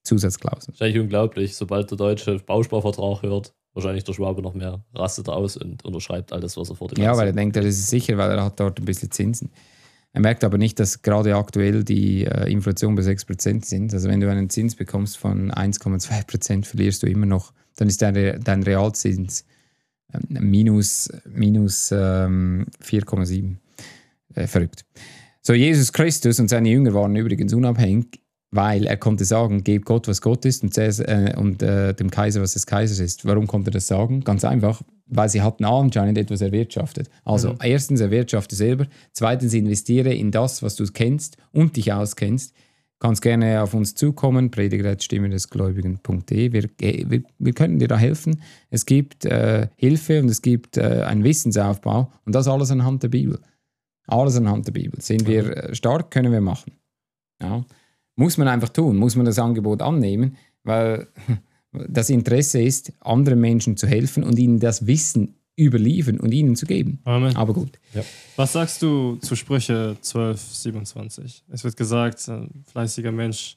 Zusatzklausel. Wahrscheinlich unglaublich, sobald der Deutsche Bausparvertrag hört, wahrscheinlich der Schwabe noch mehr, rastet aus und unterschreibt alles, was er vor dem Ja, Ganzen- weil er denkt, das ist sicher, weil er hat dort ein bisschen Zinsen. Er merkt aber nicht, dass gerade aktuell die äh, Inflation bei sechs Prozent sind. Also wenn du einen Zins bekommst von eins Komma zwei Prozent, verlierst du immer noch, dann ist dein, dein Realzins äh, minus, minus ähm, vier Komma sieben. Äh, verrückt. So, Jesus Christus und seine Jünger waren übrigens unabhängig, weil er konnte sagen, gebt Gott, was Gott ist und, äh, und äh, dem Kaiser, was des Kaisers ist. Warum konnte er das sagen? Ganz einfach, weil sie hatten anscheinend etwas erwirtschaftet. Also mhm. erstens, erwirtschafte selber. Zweitens, investiere in das, was du kennst und dich auskennst. Kannst gerne auf uns zukommen, prediger at stimme des gläubigen punkt de. Wir, wir, wir können dir da helfen. Es gibt äh, Hilfe und es gibt äh, einen Wissensaufbau und das alles anhand der Bibel. Alles anhand der Bibel. Sind wir äh, stark, können wir machen. Ja. Muss man einfach tun, muss man das Angebot annehmen, weil das Interesse ist, anderen Menschen zu helfen und ihnen das Wissen überliefern und ihnen zu geben. Amen. Aber gut. Ja. Was sagst du zu Sprüche zwölf siebenundzwanzig? Es wird gesagt, ein fleißiger Mensch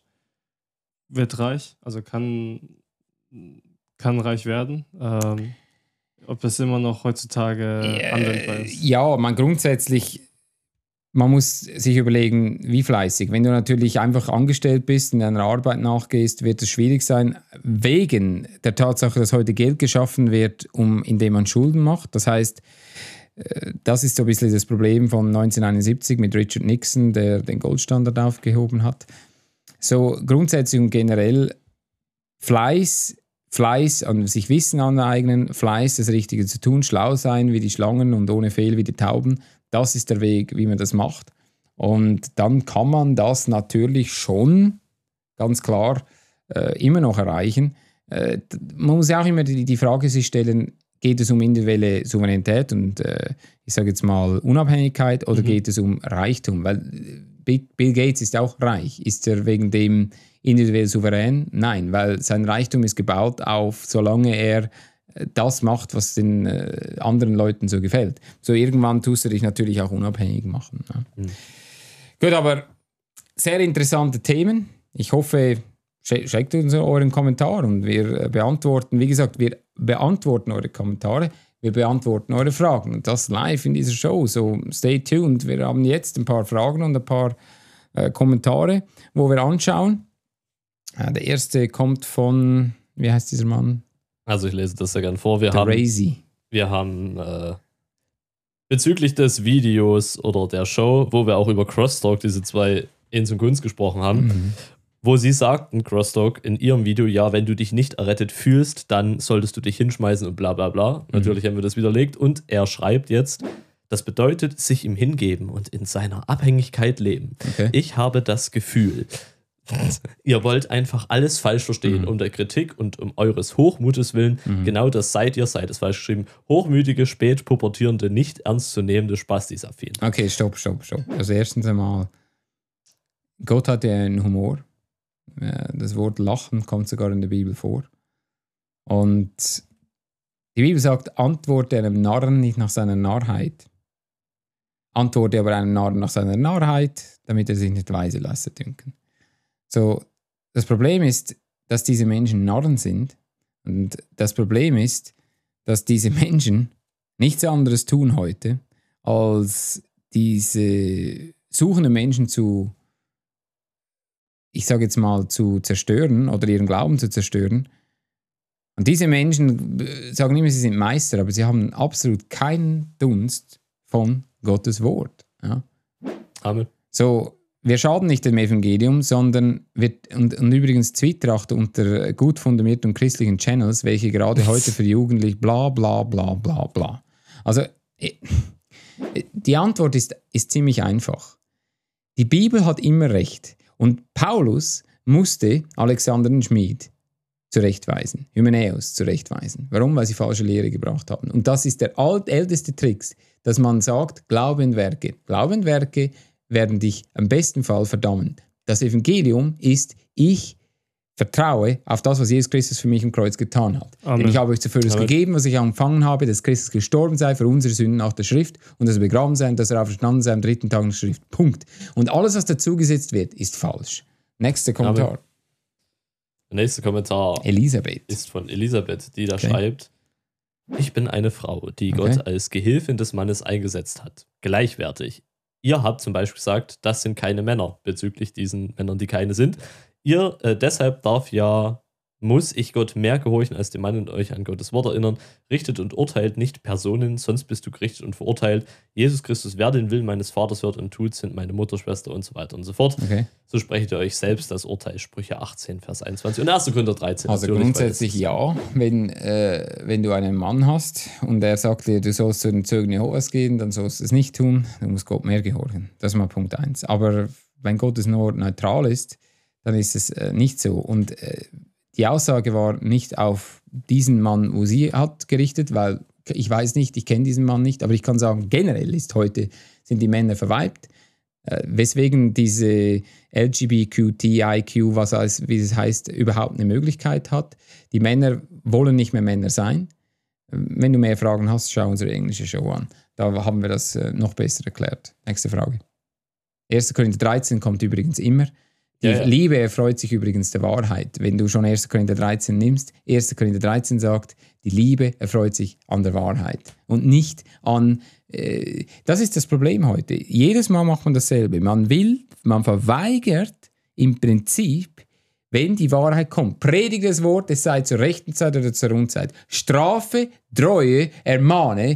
wird reich, also kann, kann reich werden. Ähm, ob das immer noch heutzutage Äh, anwendbar ist? Ja, man grundsätzlich, man muss sich überlegen, wie fleißig. Wenn du natürlich einfach angestellt bist und deiner Arbeit nachgehst, wird es schwierig sein, wegen der Tatsache, dass heute Geld geschaffen wird, um, indem man Schulden macht. Das heißt, das ist so ein bisschen das Problem von neunzehnhunderteinundsiebzig mit Richard Nixon, der den Goldstandard aufgehoben hat. So grundsätzlich und generell Fleiß, Fleiß an sich Wissen aneignen, Fleiß, das Richtige zu tun, schlau sein wie die Schlangen und ohne Fehl wie die Tauben. Das ist der Weg, wie man das macht. Und dann kann man das natürlich schon ganz klar äh, immer noch erreichen. Äh, man muss auch immer die, die Frage sich stellen, geht es um individuelle Souveränität und äh, ich sage jetzt mal Unabhängigkeit oder mhm. geht es um Reichtum? Weil Bill Gates ist auch reich. Ist er wegen dem individuell souverän? Nein, weil sein Reichtum ist gebaut auf, solange er das macht, was den äh, anderen Leuten so gefällt. So irgendwann tust du dich natürlich auch unabhängig machen. Ja. Mhm. Gut, aber sehr interessante Themen. Ich hoffe, schickt uns euren Kommentar und wir beantworten, wie gesagt, wir beantworten eure Kommentare, wir beantworten eure Fragen und das live in dieser Show. So stay tuned. Wir haben jetzt ein paar Fragen und ein paar äh, Kommentare, wo wir anschauen. Äh, der erste kommt von, wie heißt dieser Mann? Also ich lese das sehr gern vor. Wir Der haben, Razy. wir haben äh, bezüglich des Videos oder der Show, wo wir auch über Crosstalk, diese zwei Ins und Gunst gesprochen haben, mhm. wo sie sagten, Crosstalk, in ihrem Video, ja, wenn du dich nicht errettet fühlst, dann solltest du dich hinschmeißen und bla bla bla. Mhm. Natürlich haben wir das widerlegt und er schreibt jetzt, das bedeutet, sich ihm hingeben und in seiner Abhängigkeit leben. Okay. Ich habe das Gefühl, ihr wollt einfach alles falsch verstehen, mhm. um der Kritik und um eures Hochmutes willen. Mhm. Genau das seid ihr, seid es falsch geschrieben. Hochmütige, spät pubertierende, nicht ernstzunehmende Spastis-affin. Okay, stopp, stopp, stopp. Also erstens einmal, Gott hat ja einen Humor. Das Wort Lachen kommt sogar in der Bibel vor. Und die Bibel sagt, antworte einem Narren nicht nach seiner Narrheit. Antworte aber einem Narren nach seiner Narrheit, damit er sich nicht weise lässt dünken. So, das Problem ist, dass diese Menschen Narren sind. Und das Problem ist, dass diese Menschen nichts anderes tun heute, als diese suchenden Menschen zu, ich sage jetzt mal, zu zerstören oder ihren Glauben zu zerstören. Und diese Menschen sagen immer, sie sind Meister, aber sie haben absolut keinen Dunst von Gottes Wort. Ja. Amen. So, wir schaden nicht dem Evangelium, sondern wir, und, und übrigens Zwietracht unter gut fundamierten und christlichen Channels, welche gerade heute für Jugendliche bla bla bla bla bla. Also, die Antwort ist, ist ziemlich einfach. Die Bibel hat immer recht. Und Paulus musste Alexander den Schmied zurechtweisen, Hymenäus zurechtweisen. Warum? Weil sie falsche Lehre gebracht haben. Und das ist der alt, älteste Trick, dass man sagt, Glaube und Werke. Glaube und Werke werden dich im besten Fall verdammen. Das Evangelium ist, ich vertraue auf das, was Jesus Christus für mich am Kreuz getan hat. Amen. Denn ich habe euch zuvor das gegeben, was ich empfangen habe, dass Christus gestorben sei für unsere Sünden nach der Schrift und dass er begraben sei und dass er auferstanden sei am dritten Tag nach der Schrift. Punkt. Und alles, was dazugesetzt wird, ist falsch. Nächster Kommentar. Der nächste Kommentar Elisabeth. ist von Elisabeth, die da Okay. schreibt: Ich bin eine Frau, die Okay. Gott als Gehilfin des Mannes eingesetzt hat. Gleichwertig. Ihr habt zum Beispiel gesagt, das sind keine Männer, bezüglich diesen Männern, die keine sind. Ihr, äh, deshalb darf ja, muss ich Gott mehr gehorchen als dem Mann und euch an Gottes Wort erinnern. Richtet und urteilt nicht Personen, sonst bist du gerichtet und verurteilt. Jesus Christus, wer den Willen meines Vaters hört und tut, sind meine Mutter, Schwester und so weiter und so fort. Okay. So sprecht ihr euch selbst das Urteil. Sprüche achtzehn, Vers einundzwanzig und erster Korinther dreizehn. Also natürlich, grundsätzlich weil ja, wenn, äh, wenn du einen Mann hast und er sagt dir, du sollst zu den Zeugen Jehovas gehen, dann sollst du es nicht tun, du musst Gott mehr gehorchen. Das ist mal Punkt eins. Aber wenn Gottes nur neutral ist, dann ist es äh, nicht so. Und äh, die Aussage war nicht auf diesen Mann, wo sie hat, gerichtet, weil ich weiß nicht, ich kenne diesen Mann nicht, aber ich kann sagen, generell ist heute, sind die Männer verweibt, äh, weswegen diese L G B T I Q, was als, wie es heißt, überhaupt eine Möglichkeit hat. Die Männer wollen nicht mehr Männer sein. Wenn du mehr Fragen hast, schau unsere englische Show an. Da haben wir das äh, noch besser erklärt. Nächste Frage. erster Korinther dreizehn kommt übrigens immer. Die Ja, ja. Liebe erfreut sich übrigens der Wahrheit. Wenn du schon erster Korinther dreizehn nimmst, erster Korinther dreizehn sagt, die Liebe erfreut sich an der Wahrheit und nicht an, äh, das ist das Problem heute. Jedes Mal macht man dasselbe. Man will, man verweigert im Prinzip, wenn die Wahrheit kommt. Predige das Wort, es sei zur rechten Zeit oder zur Unzeit. Strafe, Treue, ermahne,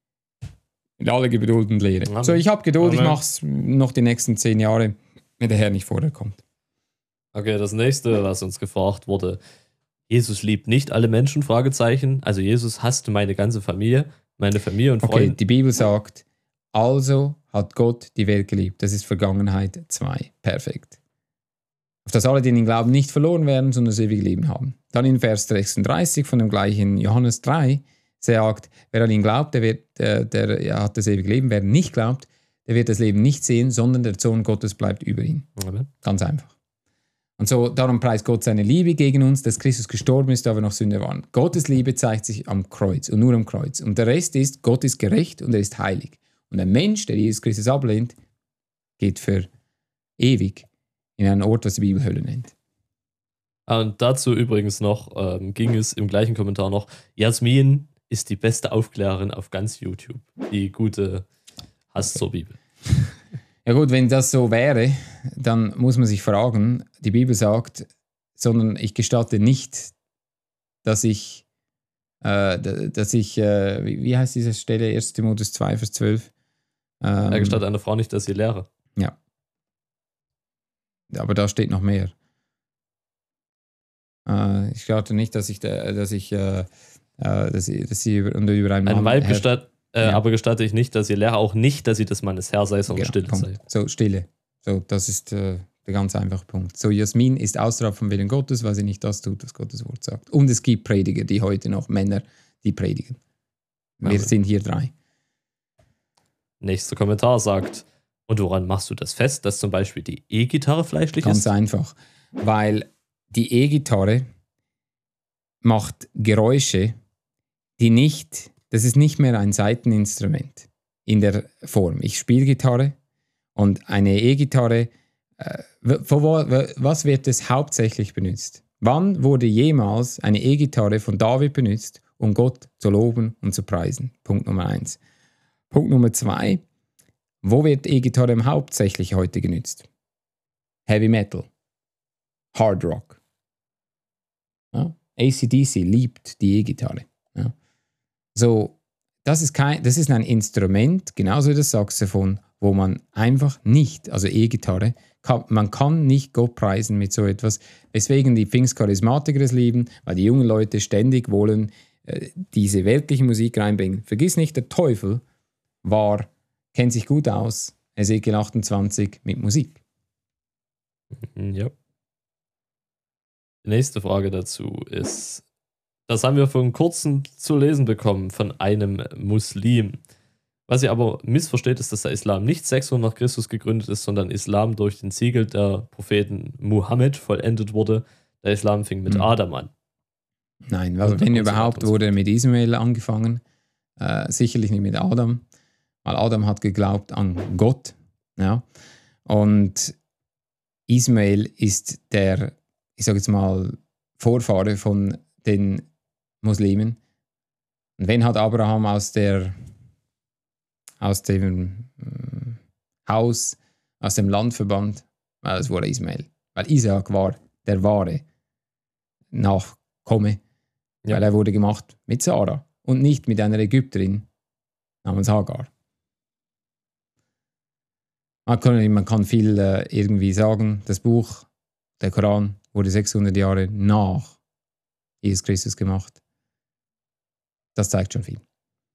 mit aller Geduld und Lehre. Amen. So, ich habe Geduld, ich Amen. mache es noch die nächsten zehn Jahre, wenn der Herr nicht vorher kommt. Okay, das nächste, was uns gefragt wurde: Jesus liebt nicht alle Menschen? Fragezeichen. Also Jesus hasst meine ganze Familie, meine Familie und Okay, Freunde. die Bibel sagt, also hat Gott die Welt geliebt. Das ist Vergangenheit zwei. Perfekt. Auf dass alle, die ihn glauben, nicht verloren werden, sondern das ewige Leben haben. Dann in Vers sechsunddreißig von dem gleichen Johannes drei sagt, wer an ihn glaubt, der, wird, der, der ja, hat das ewige Leben. Wer nicht glaubt, der wird das Leben nicht sehen, sondern der Sohn Gottes bleibt über ihn. Amen. Ganz einfach. Und so, darum preist Gott seine Liebe gegen uns, dass Christus gestorben ist, da wir noch Sünder waren. Gottes Liebe zeigt sich am Kreuz und nur am Kreuz. Und der Rest ist, Gott ist gerecht und er ist heilig. Und ein Mensch, der Jesus Christus ablehnt, geht für ewig in einen Ort, was die Bibel Hölle nennt. Ah, Und dazu übrigens noch ähm, ging es im gleichen Kommentar noch: Jasmin ist die beste Aufklärerin auf ganz YouTube. Die gute Hass zur Bibel. Ja gut, wenn das so wäre, dann muss man sich fragen, die Bibel sagt, sondern ich gestatte nicht, dass ich, äh, dass ich, äh, wie wie heißt diese Stelle, erster Timotheus zwei, Vers zwölf? Ähm, Er gestattet einer Frau nicht, dass sie lehre. Ja. Aber da steht noch mehr. Äh, ich glaube nicht, dass ich, da, dass ich, äh, äh, dass, sie- dass sie über, und über einen Ein Mann Weib herrscht. gestatt, äh, Ja. aber gestatte ich nicht, dass sie lehre, auch nicht, dass sie des Mannes Herr sei, sondern Genau, still Punkt. sei. So, Stille. So, das ist äh, der ganz einfache Punkt. So, Jasmin ist außerhalb vom Willen Gottes, weil sie nicht das tut, was Gottes Wort sagt. Und es gibt Prediger, die heute noch, Männer, die predigen. Wir Amen. sind hier drei. Nächster Kommentar sagt: Und woran machst du das fest, dass zum Beispiel die E-Gitarre fleischlich Ganz ist? einfach. Weil die E-Gitarre macht Geräusche, die nicht, das ist nicht mehr ein Saiteninstrument in der Form. Ich spiele Gitarre und eine E-Gitarre, äh, von wo, was wird es hauptsächlich benutzt? Wann wurde jemals eine E-Gitarre von David benutzt, um Gott zu loben und zu preisen? Punkt Nummer eins. Punkt Nummer zwei, wo wird E-Gitarre hauptsächlich heute genutzt? Heavy Metal, Hard Rock. Ja? A C D C liebt die E-Gitarre. Ja? So, das ist, kein, das ist ein Instrument, genauso wie das Saxophon, wo man einfach nicht, also E-Gitarre, kann, man kann nicht Gott preisen mit so etwas, weswegen die Pfingstcharismatiker es lieben, weil die jungen Leute ständig wollen äh, diese weltliche Musik reinbringen. Vergiss nicht, der Teufel war, kennt sich gut aus, Ezekiel achtundzwanzig, mit Musik. Ja. Die nächste Frage dazu ist: Das haben wir vor kurzem zu lesen bekommen von einem Muslim. Was ihr aber missversteht, ist, dass der Islam nicht sechshundert nach Christus gegründet ist, sondern Islam durch den Siegel der Propheten Muhammed vollendet wurde. Der Islam fing mit Mhm. Adam an. Nein, also Und- wenn und so überhaupt, weiter und so wurde er mit Ismael angefangen. Äh, sicherlich nicht mit Adam, weil Adam hat geglaubt an Gott. Ja? Und Ismael ist der, ich sage jetzt mal, Vorfahre von den Muslimen. Und wen hat Abraham aus der aus dem äh, Haus, aus dem Land verbannt? Weil es wurde Ismael. Weil Isaak war der wahre Nachkomme. Ja. Weil er wurde gemacht mit Sarah und nicht mit einer Ägypterin namens Hagar. Man kann, man kann viel äh, irgendwie sagen, das Buch, der Koran, wurde sechshundert Jahre nach Jesus Christus gemacht. Das zeigt schon viel.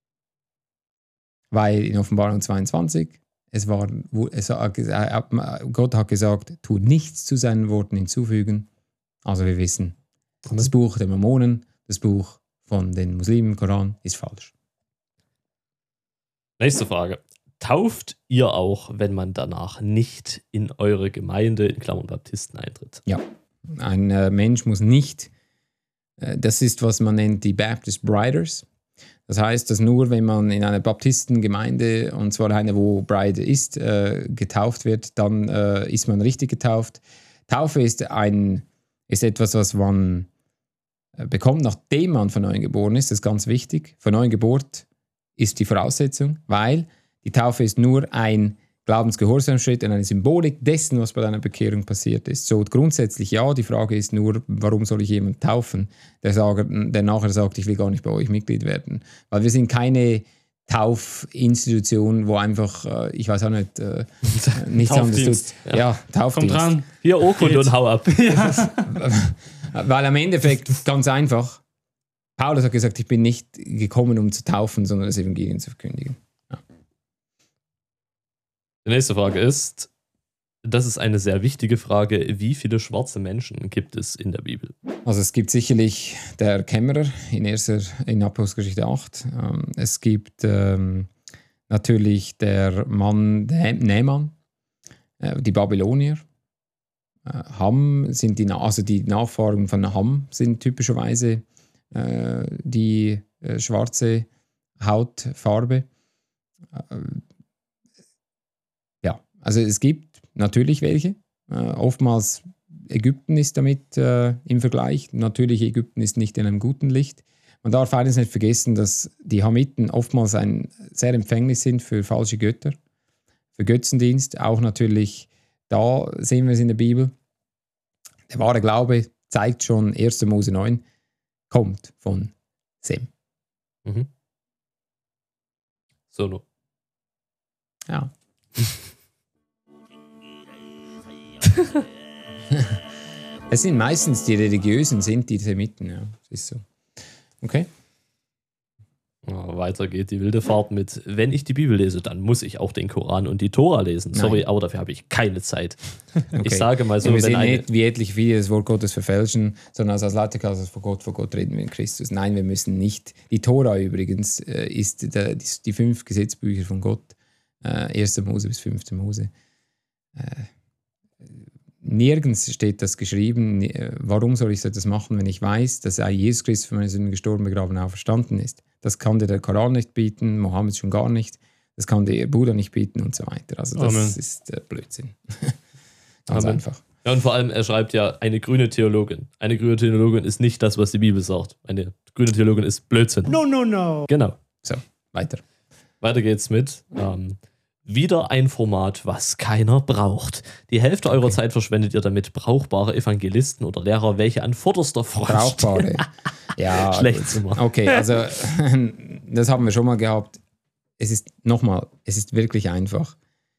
Weil in Offenbarung zweiundzwanzig, es war, es, Gott hat gesagt, tu nichts zu seinen Worten hinzufügen. Also wir wissen, das Buch der Mormonen, das Buch von den Muslimen, Koran, ist falsch. Nächste Frage. Tauft ihr auch, wenn man danach nicht in eure Gemeinde, in Klammern Baptisten, eintritt? Ja, ein äh, Mensch muss nicht, äh, das ist, was man nennt, die Baptist Briders. Das heißt, dass nur wenn man in einer Baptistengemeinde, und zwar eine, wo Bride ist, äh, getauft wird, dann äh, ist man richtig getauft. Taufe ist, ein, ist etwas, was man äh, bekommt, nachdem man von neuem geboren ist. Das ist ganz wichtig. Von neuem Geburt ist die Voraussetzung, weil die Taufe ist nur ein Glaubensgehorsamschritt und eine Symbolik dessen, was bei deiner Bekehrung passiert ist. So grundsätzlich ja, die Frage ist nur, warum soll ich jemanden taufen, der, sagt, der nachher sagt, ich will gar nicht bei euch Mitglied werden. Weil wir sind keine Taufinstitution, wo einfach, ich weiß auch nicht, äh, nichts anderes tut. Ja, ja, Taufdienst. Komm dran. Hier Urkunde und hau ab. Ja. Weil am Endeffekt, ganz einfach, Paulus hat gesagt, ich bin nicht gekommen, um zu taufen, sondern das Evangelium zu verkündigen. Die nächste Frage ist, das ist eine sehr wichtige Frage, wie viele schwarze Menschen gibt es in der Bibel? Also es gibt sicherlich der Kämmerer in, erster, in Apostelgeschichte acht. Ähm, es gibt ähm, natürlich der Mann der Naaman, äh, die Babylonier. Äh, Ham sind die, also die Nachfahren von Ham sind typischerweise äh, die äh, schwarze Hautfarbe. Äh, Also es gibt natürlich welche. Äh, oftmals Ägypten ist damit äh, im Vergleich. Natürlich, Ägypten ist nicht in einem guten Licht. Man darf eines nicht vergessen, dass die Hamiten oftmals ein, sehr empfänglich sind für falsche Götter, für Götzendienst. Auch natürlich, da sehen wir es in der Bibel. Der wahre Glaube zeigt schon, erster Mose neun, kommt von Sem. Mhm. Solo. Ja. Es sind meistens die Religiösen, sind die Semiten, ja, das ist so. Okay. Ja, weiter geht die wilde Fahrt mit, wenn ich die Bibel lese, dann muss ich auch den Koran und die Tora lesen. Sorry, Nein. aber dafür habe ich keine Zeit. Okay. Ich sage mal so, ja, wir wenn sehen nicht, wie etliche viele das Wort Gottes verfälschen, sondern als Leute, als vor Gott, vor Gott reden wir in Christus. Nein, wir müssen nicht. Die Tora übrigens äh, ist der, die, die fünf Gesetzbücher von Gott, äh, erster Mose bis fünfter Mose. Äh, Nirgends steht das geschrieben, warum soll ich so etwas machen, wenn ich weiß, dass Jesus Christus für meine Sünden gestorben, begraben und auferstanden ist. Das kann dir der Koran nicht bieten, Mohammed schon gar nicht, das kann dir Buddha nicht bieten und so weiter. Also das Amen. ist äh, Blödsinn. Ganz Amen. einfach. Ja, und vor allem, er schreibt ja, eine grüne Theologin. Eine grüne Theologin ist nicht das, was die Bibel sagt. Eine grüne Theologin ist Blödsinn. No, no, no. Genau. So, weiter. Weiter geht's mit ähm, wieder ein Format, was keiner braucht. Die Hälfte eurer okay. Zeit verschwendet ihr damit, brauchbare Evangelisten oder Lehrer, welche an vorderster Front Brauchbare. Ja, schlecht zu machen. Okay, also das haben wir schon mal gehabt. Es ist nochmal, es ist wirklich einfach.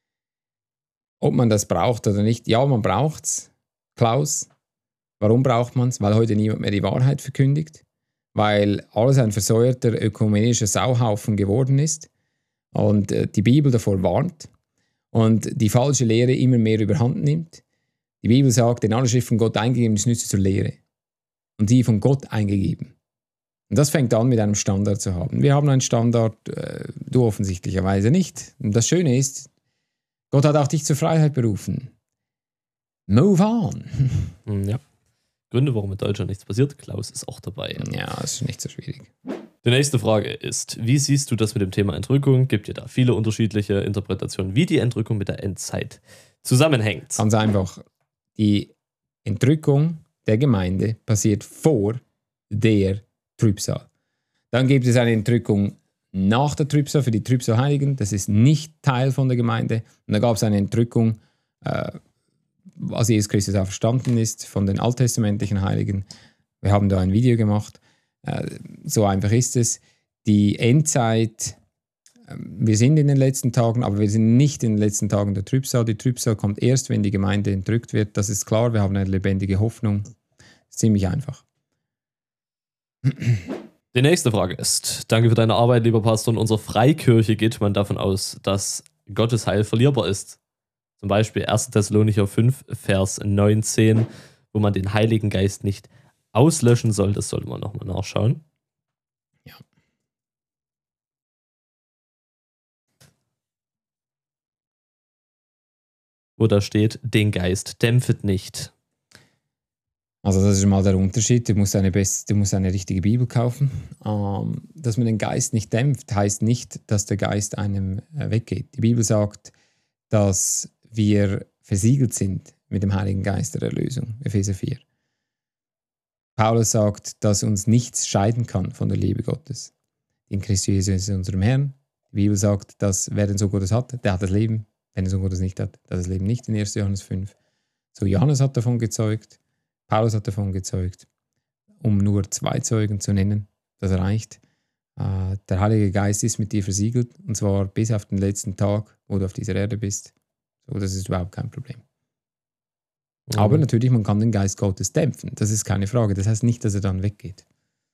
Ob man das braucht oder nicht. Ja, man braucht es. Klaus, warum braucht man es? Weil heute niemand mehr die Wahrheit verkündigt. Weil alles ein versäuerter ökumenischer Sauhaufen geworden ist. Und äh, die Bibel davor warnt und die falsche Lehre immer mehr überhand nimmt. Die Bibel sagt, denn alle Schrift von Gott eingegeben ist nützlich zur Lehre. Und die von Gott eingegeben. Und das fängt an, mit einem Standard zu haben. Wir haben einen Standard, äh, du offensichtlicherweise nicht. Und das Schöne ist, Gott hat auch dich zur Freiheit berufen. Move on. Ja. Gründe, warum in Deutschland nichts passiert. Klaus ist auch dabei. Ja, das ist nicht so schwierig. Die nächste Frage ist, wie siehst du das mit dem Thema Entrückung? Gibt ja da viele unterschiedliche Interpretationen, wie die Entrückung mit der Endzeit zusammenhängt. Ganz einfach. Die Entrückung der Gemeinde passiert vor der Trübsal. Dann gibt es eine Entrückung nach der Trübsal für die Trübsalheiligen. Das ist nicht Teil von der Gemeinde. Und dann gab es eine Entrückung, äh, als Jesus Christus auferstanden ist, von den alttestamentlichen Heiligen. Wir haben da ein Video gemacht. Äh, so einfach ist es. Die Endzeit, äh, wir sind in den letzten Tagen, aber wir sind nicht in den letzten Tagen der Trübsal. Die Trübsal kommt erst, wenn die Gemeinde entrückt wird. Das ist klar, wir haben eine lebendige Hoffnung. Ziemlich einfach. Die nächste Frage ist: Danke für deine Arbeit, lieber Pastor. In unserer Freikirche geht man davon aus, dass Gottes Heil verlierbar ist. Zum Beispiel erster Thessalonicher fünf, Vers neunzehn, wo man den Heiligen Geist nicht auslöschen soll. Das sollte man nochmal nachschauen. Ja. Wo da steht, den Geist dämpfet nicht. Also das ist mal der Unterschied. Du musst eine, best, du musst eine richtige Bibel kaufen. Ähm, dass man den Geist nicht dämpft, heißt nicht, dass der Geist einem äh, weggeht. Die Bibel sagt, dass wir versiegelt sind mit dem Heiligen Geist der Erlösung. Epheser vier. Paulus sagt, dass uns nichts scheiden kann von der Liebe Gottes. In Christus Jesus, unserem Herrn. Die Bibel sagt, dass wer den Sohn Gottes hat, der hat das Leben. Wer den Sohn Gottes nicht hat, der hat das Leben nicht. In erster Johannes fünf. So, Johannes hat davon gezeugt. Paulus hat davon gezeugt, um nur zwei Zeugen zu nennen. Das reicht. Äh, der Heilige Geist ist mit dir versiegelt, und zwar bis auf den letzten Tag, wo du auf dieser Erde bist. So, das ist überhaupt kein Problem. Mhm. Aber natürlich, man kann den Geist Gottes dämpfen. Das ist keine Frage. Das heißt nicht, dass er dann weggeht.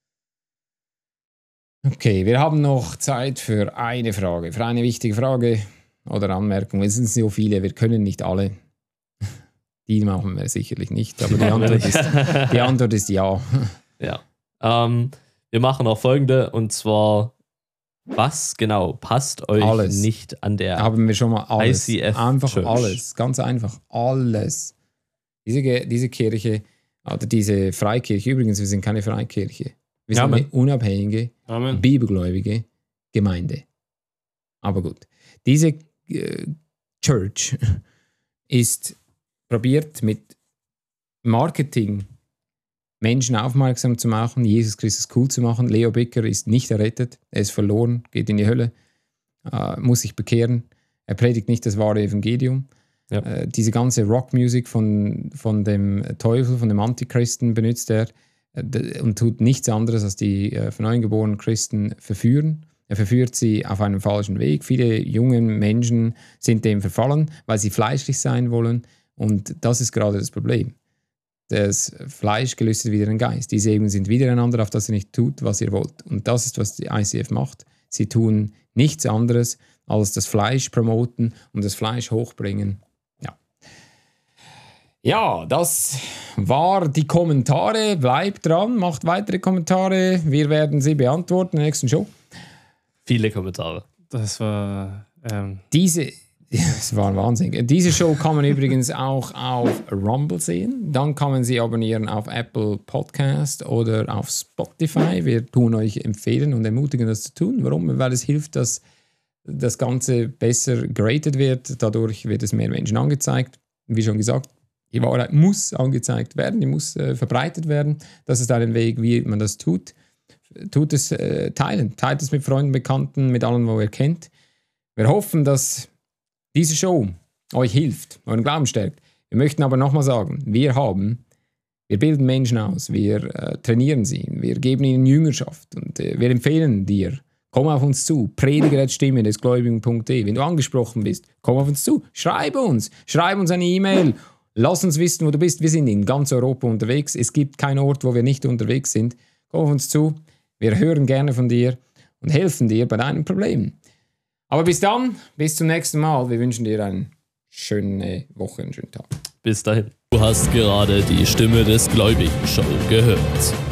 Okay, wir haben noch Zeit für eine Frage, für eine wichtige Frage oder Anmerkung. Es sind so viele, wir können nicht alle. Die machen wir sicherlich nicht, aber die Antwort ist, die Antwort ist ja. Ja. Ähm, wir machen auch folgende, und zwar: Was genau passt euch alles. nicht an der Haben wir schon mal alles. I C F einfach Church? alles, ganz einfach, alles. Diese, diese Kirche, oder diese Freikirche, übrigens, wir sind keine Freikirche. Wir sind Amen. eine unabhängige, Amen. bibelgläubige Gemeinde. Aber gut, diese äh, Church ist probiert mit Marketing Menschen aufmerksam zu machen, Jesus Christus cool zu machen. Leo Bicker ist nicht errettet, er ist verloren, geht in die Hölle, äh, muss sich bekehren. Er predigt nicht das wahre Evangelium. Ja. Äh, diese ganze Rockmusik von, von dem Teufel, von dem Antichristen benutzt er äh, und tut nichts anderes, als die äh, von neuem geborenen Christen verführen. Er verführt sie auf einen falschen Weg. Viele junge Menschen sind dem verfallen, weil sie fleischlich sein wollen. Und das ist gerade das Problem. Das Fleisch gelüstet wieder den Geist. Diese Ebenen sind wiedereinander, auf das ihr nicht tut, was ihr wollt. Und das ist, was die I C F macht. Sie tun nichts anderes, als das Fleisch promoten und das Fleisch hochbringen. Ja, ja, das war die Kommentare. Bleibt dran, macht weitere Kommentare. Wir werden sie beantworten in der nächsten Show. Viele Kommentare. Das war. Ähm, Diese. Das war ein Wahnsinn. Diese Show kann man übrigens auch auf Rumble sehen. Dann kann man sie abonnieren auf Apple Podcast oder auf Spotify. Wir tun euch empfehlen und ermutigen, das zu tun. Warum? Weil es hilft, dass das Ganze besser geratet wird. Dadurch wird es mehr Menschen angezeigt. Wie schon gesagt, die Wahrheit muss angezeigt werden, die muss äh, verbreitet werden. Das ist ein Weg, wie man das tut. Tut es äh, teilen. Teilt es mit Freunden, Bekannten, mit allen, wo ihr kennt. Wir hoffen, dass diese Show euch hilft, euren Glauben stärkt. Wir möchten aber nochmal sagen, wir haben, wir bilden Menschen aus, wir äh, trainieren sie, wir geben ihnen Jüngerschaft und äh, wir empfehlen dir, komm auf uns zu, prediger at stimme des gläubigen punkt de. Wenn du angesprochen bist, komm auf uns zu, schreib uns, schreib uns eine E-Mail, lass uns wissen, wo du bist. Wir sind in ganz Europa unterwegs, es gibt keinen Ort, wo wir nicht unterwegs sind. Komm auf uns zu, wir hören gerne von dir und helfen dir bei deinen Problemen. Aber bis dann, bis zum nächsten Mal. Wir wünschen dir eine schöne Woche, einen schönen Tag. Bis dahin. Du hast gerade die Stimme des Gläubigen Show gehört.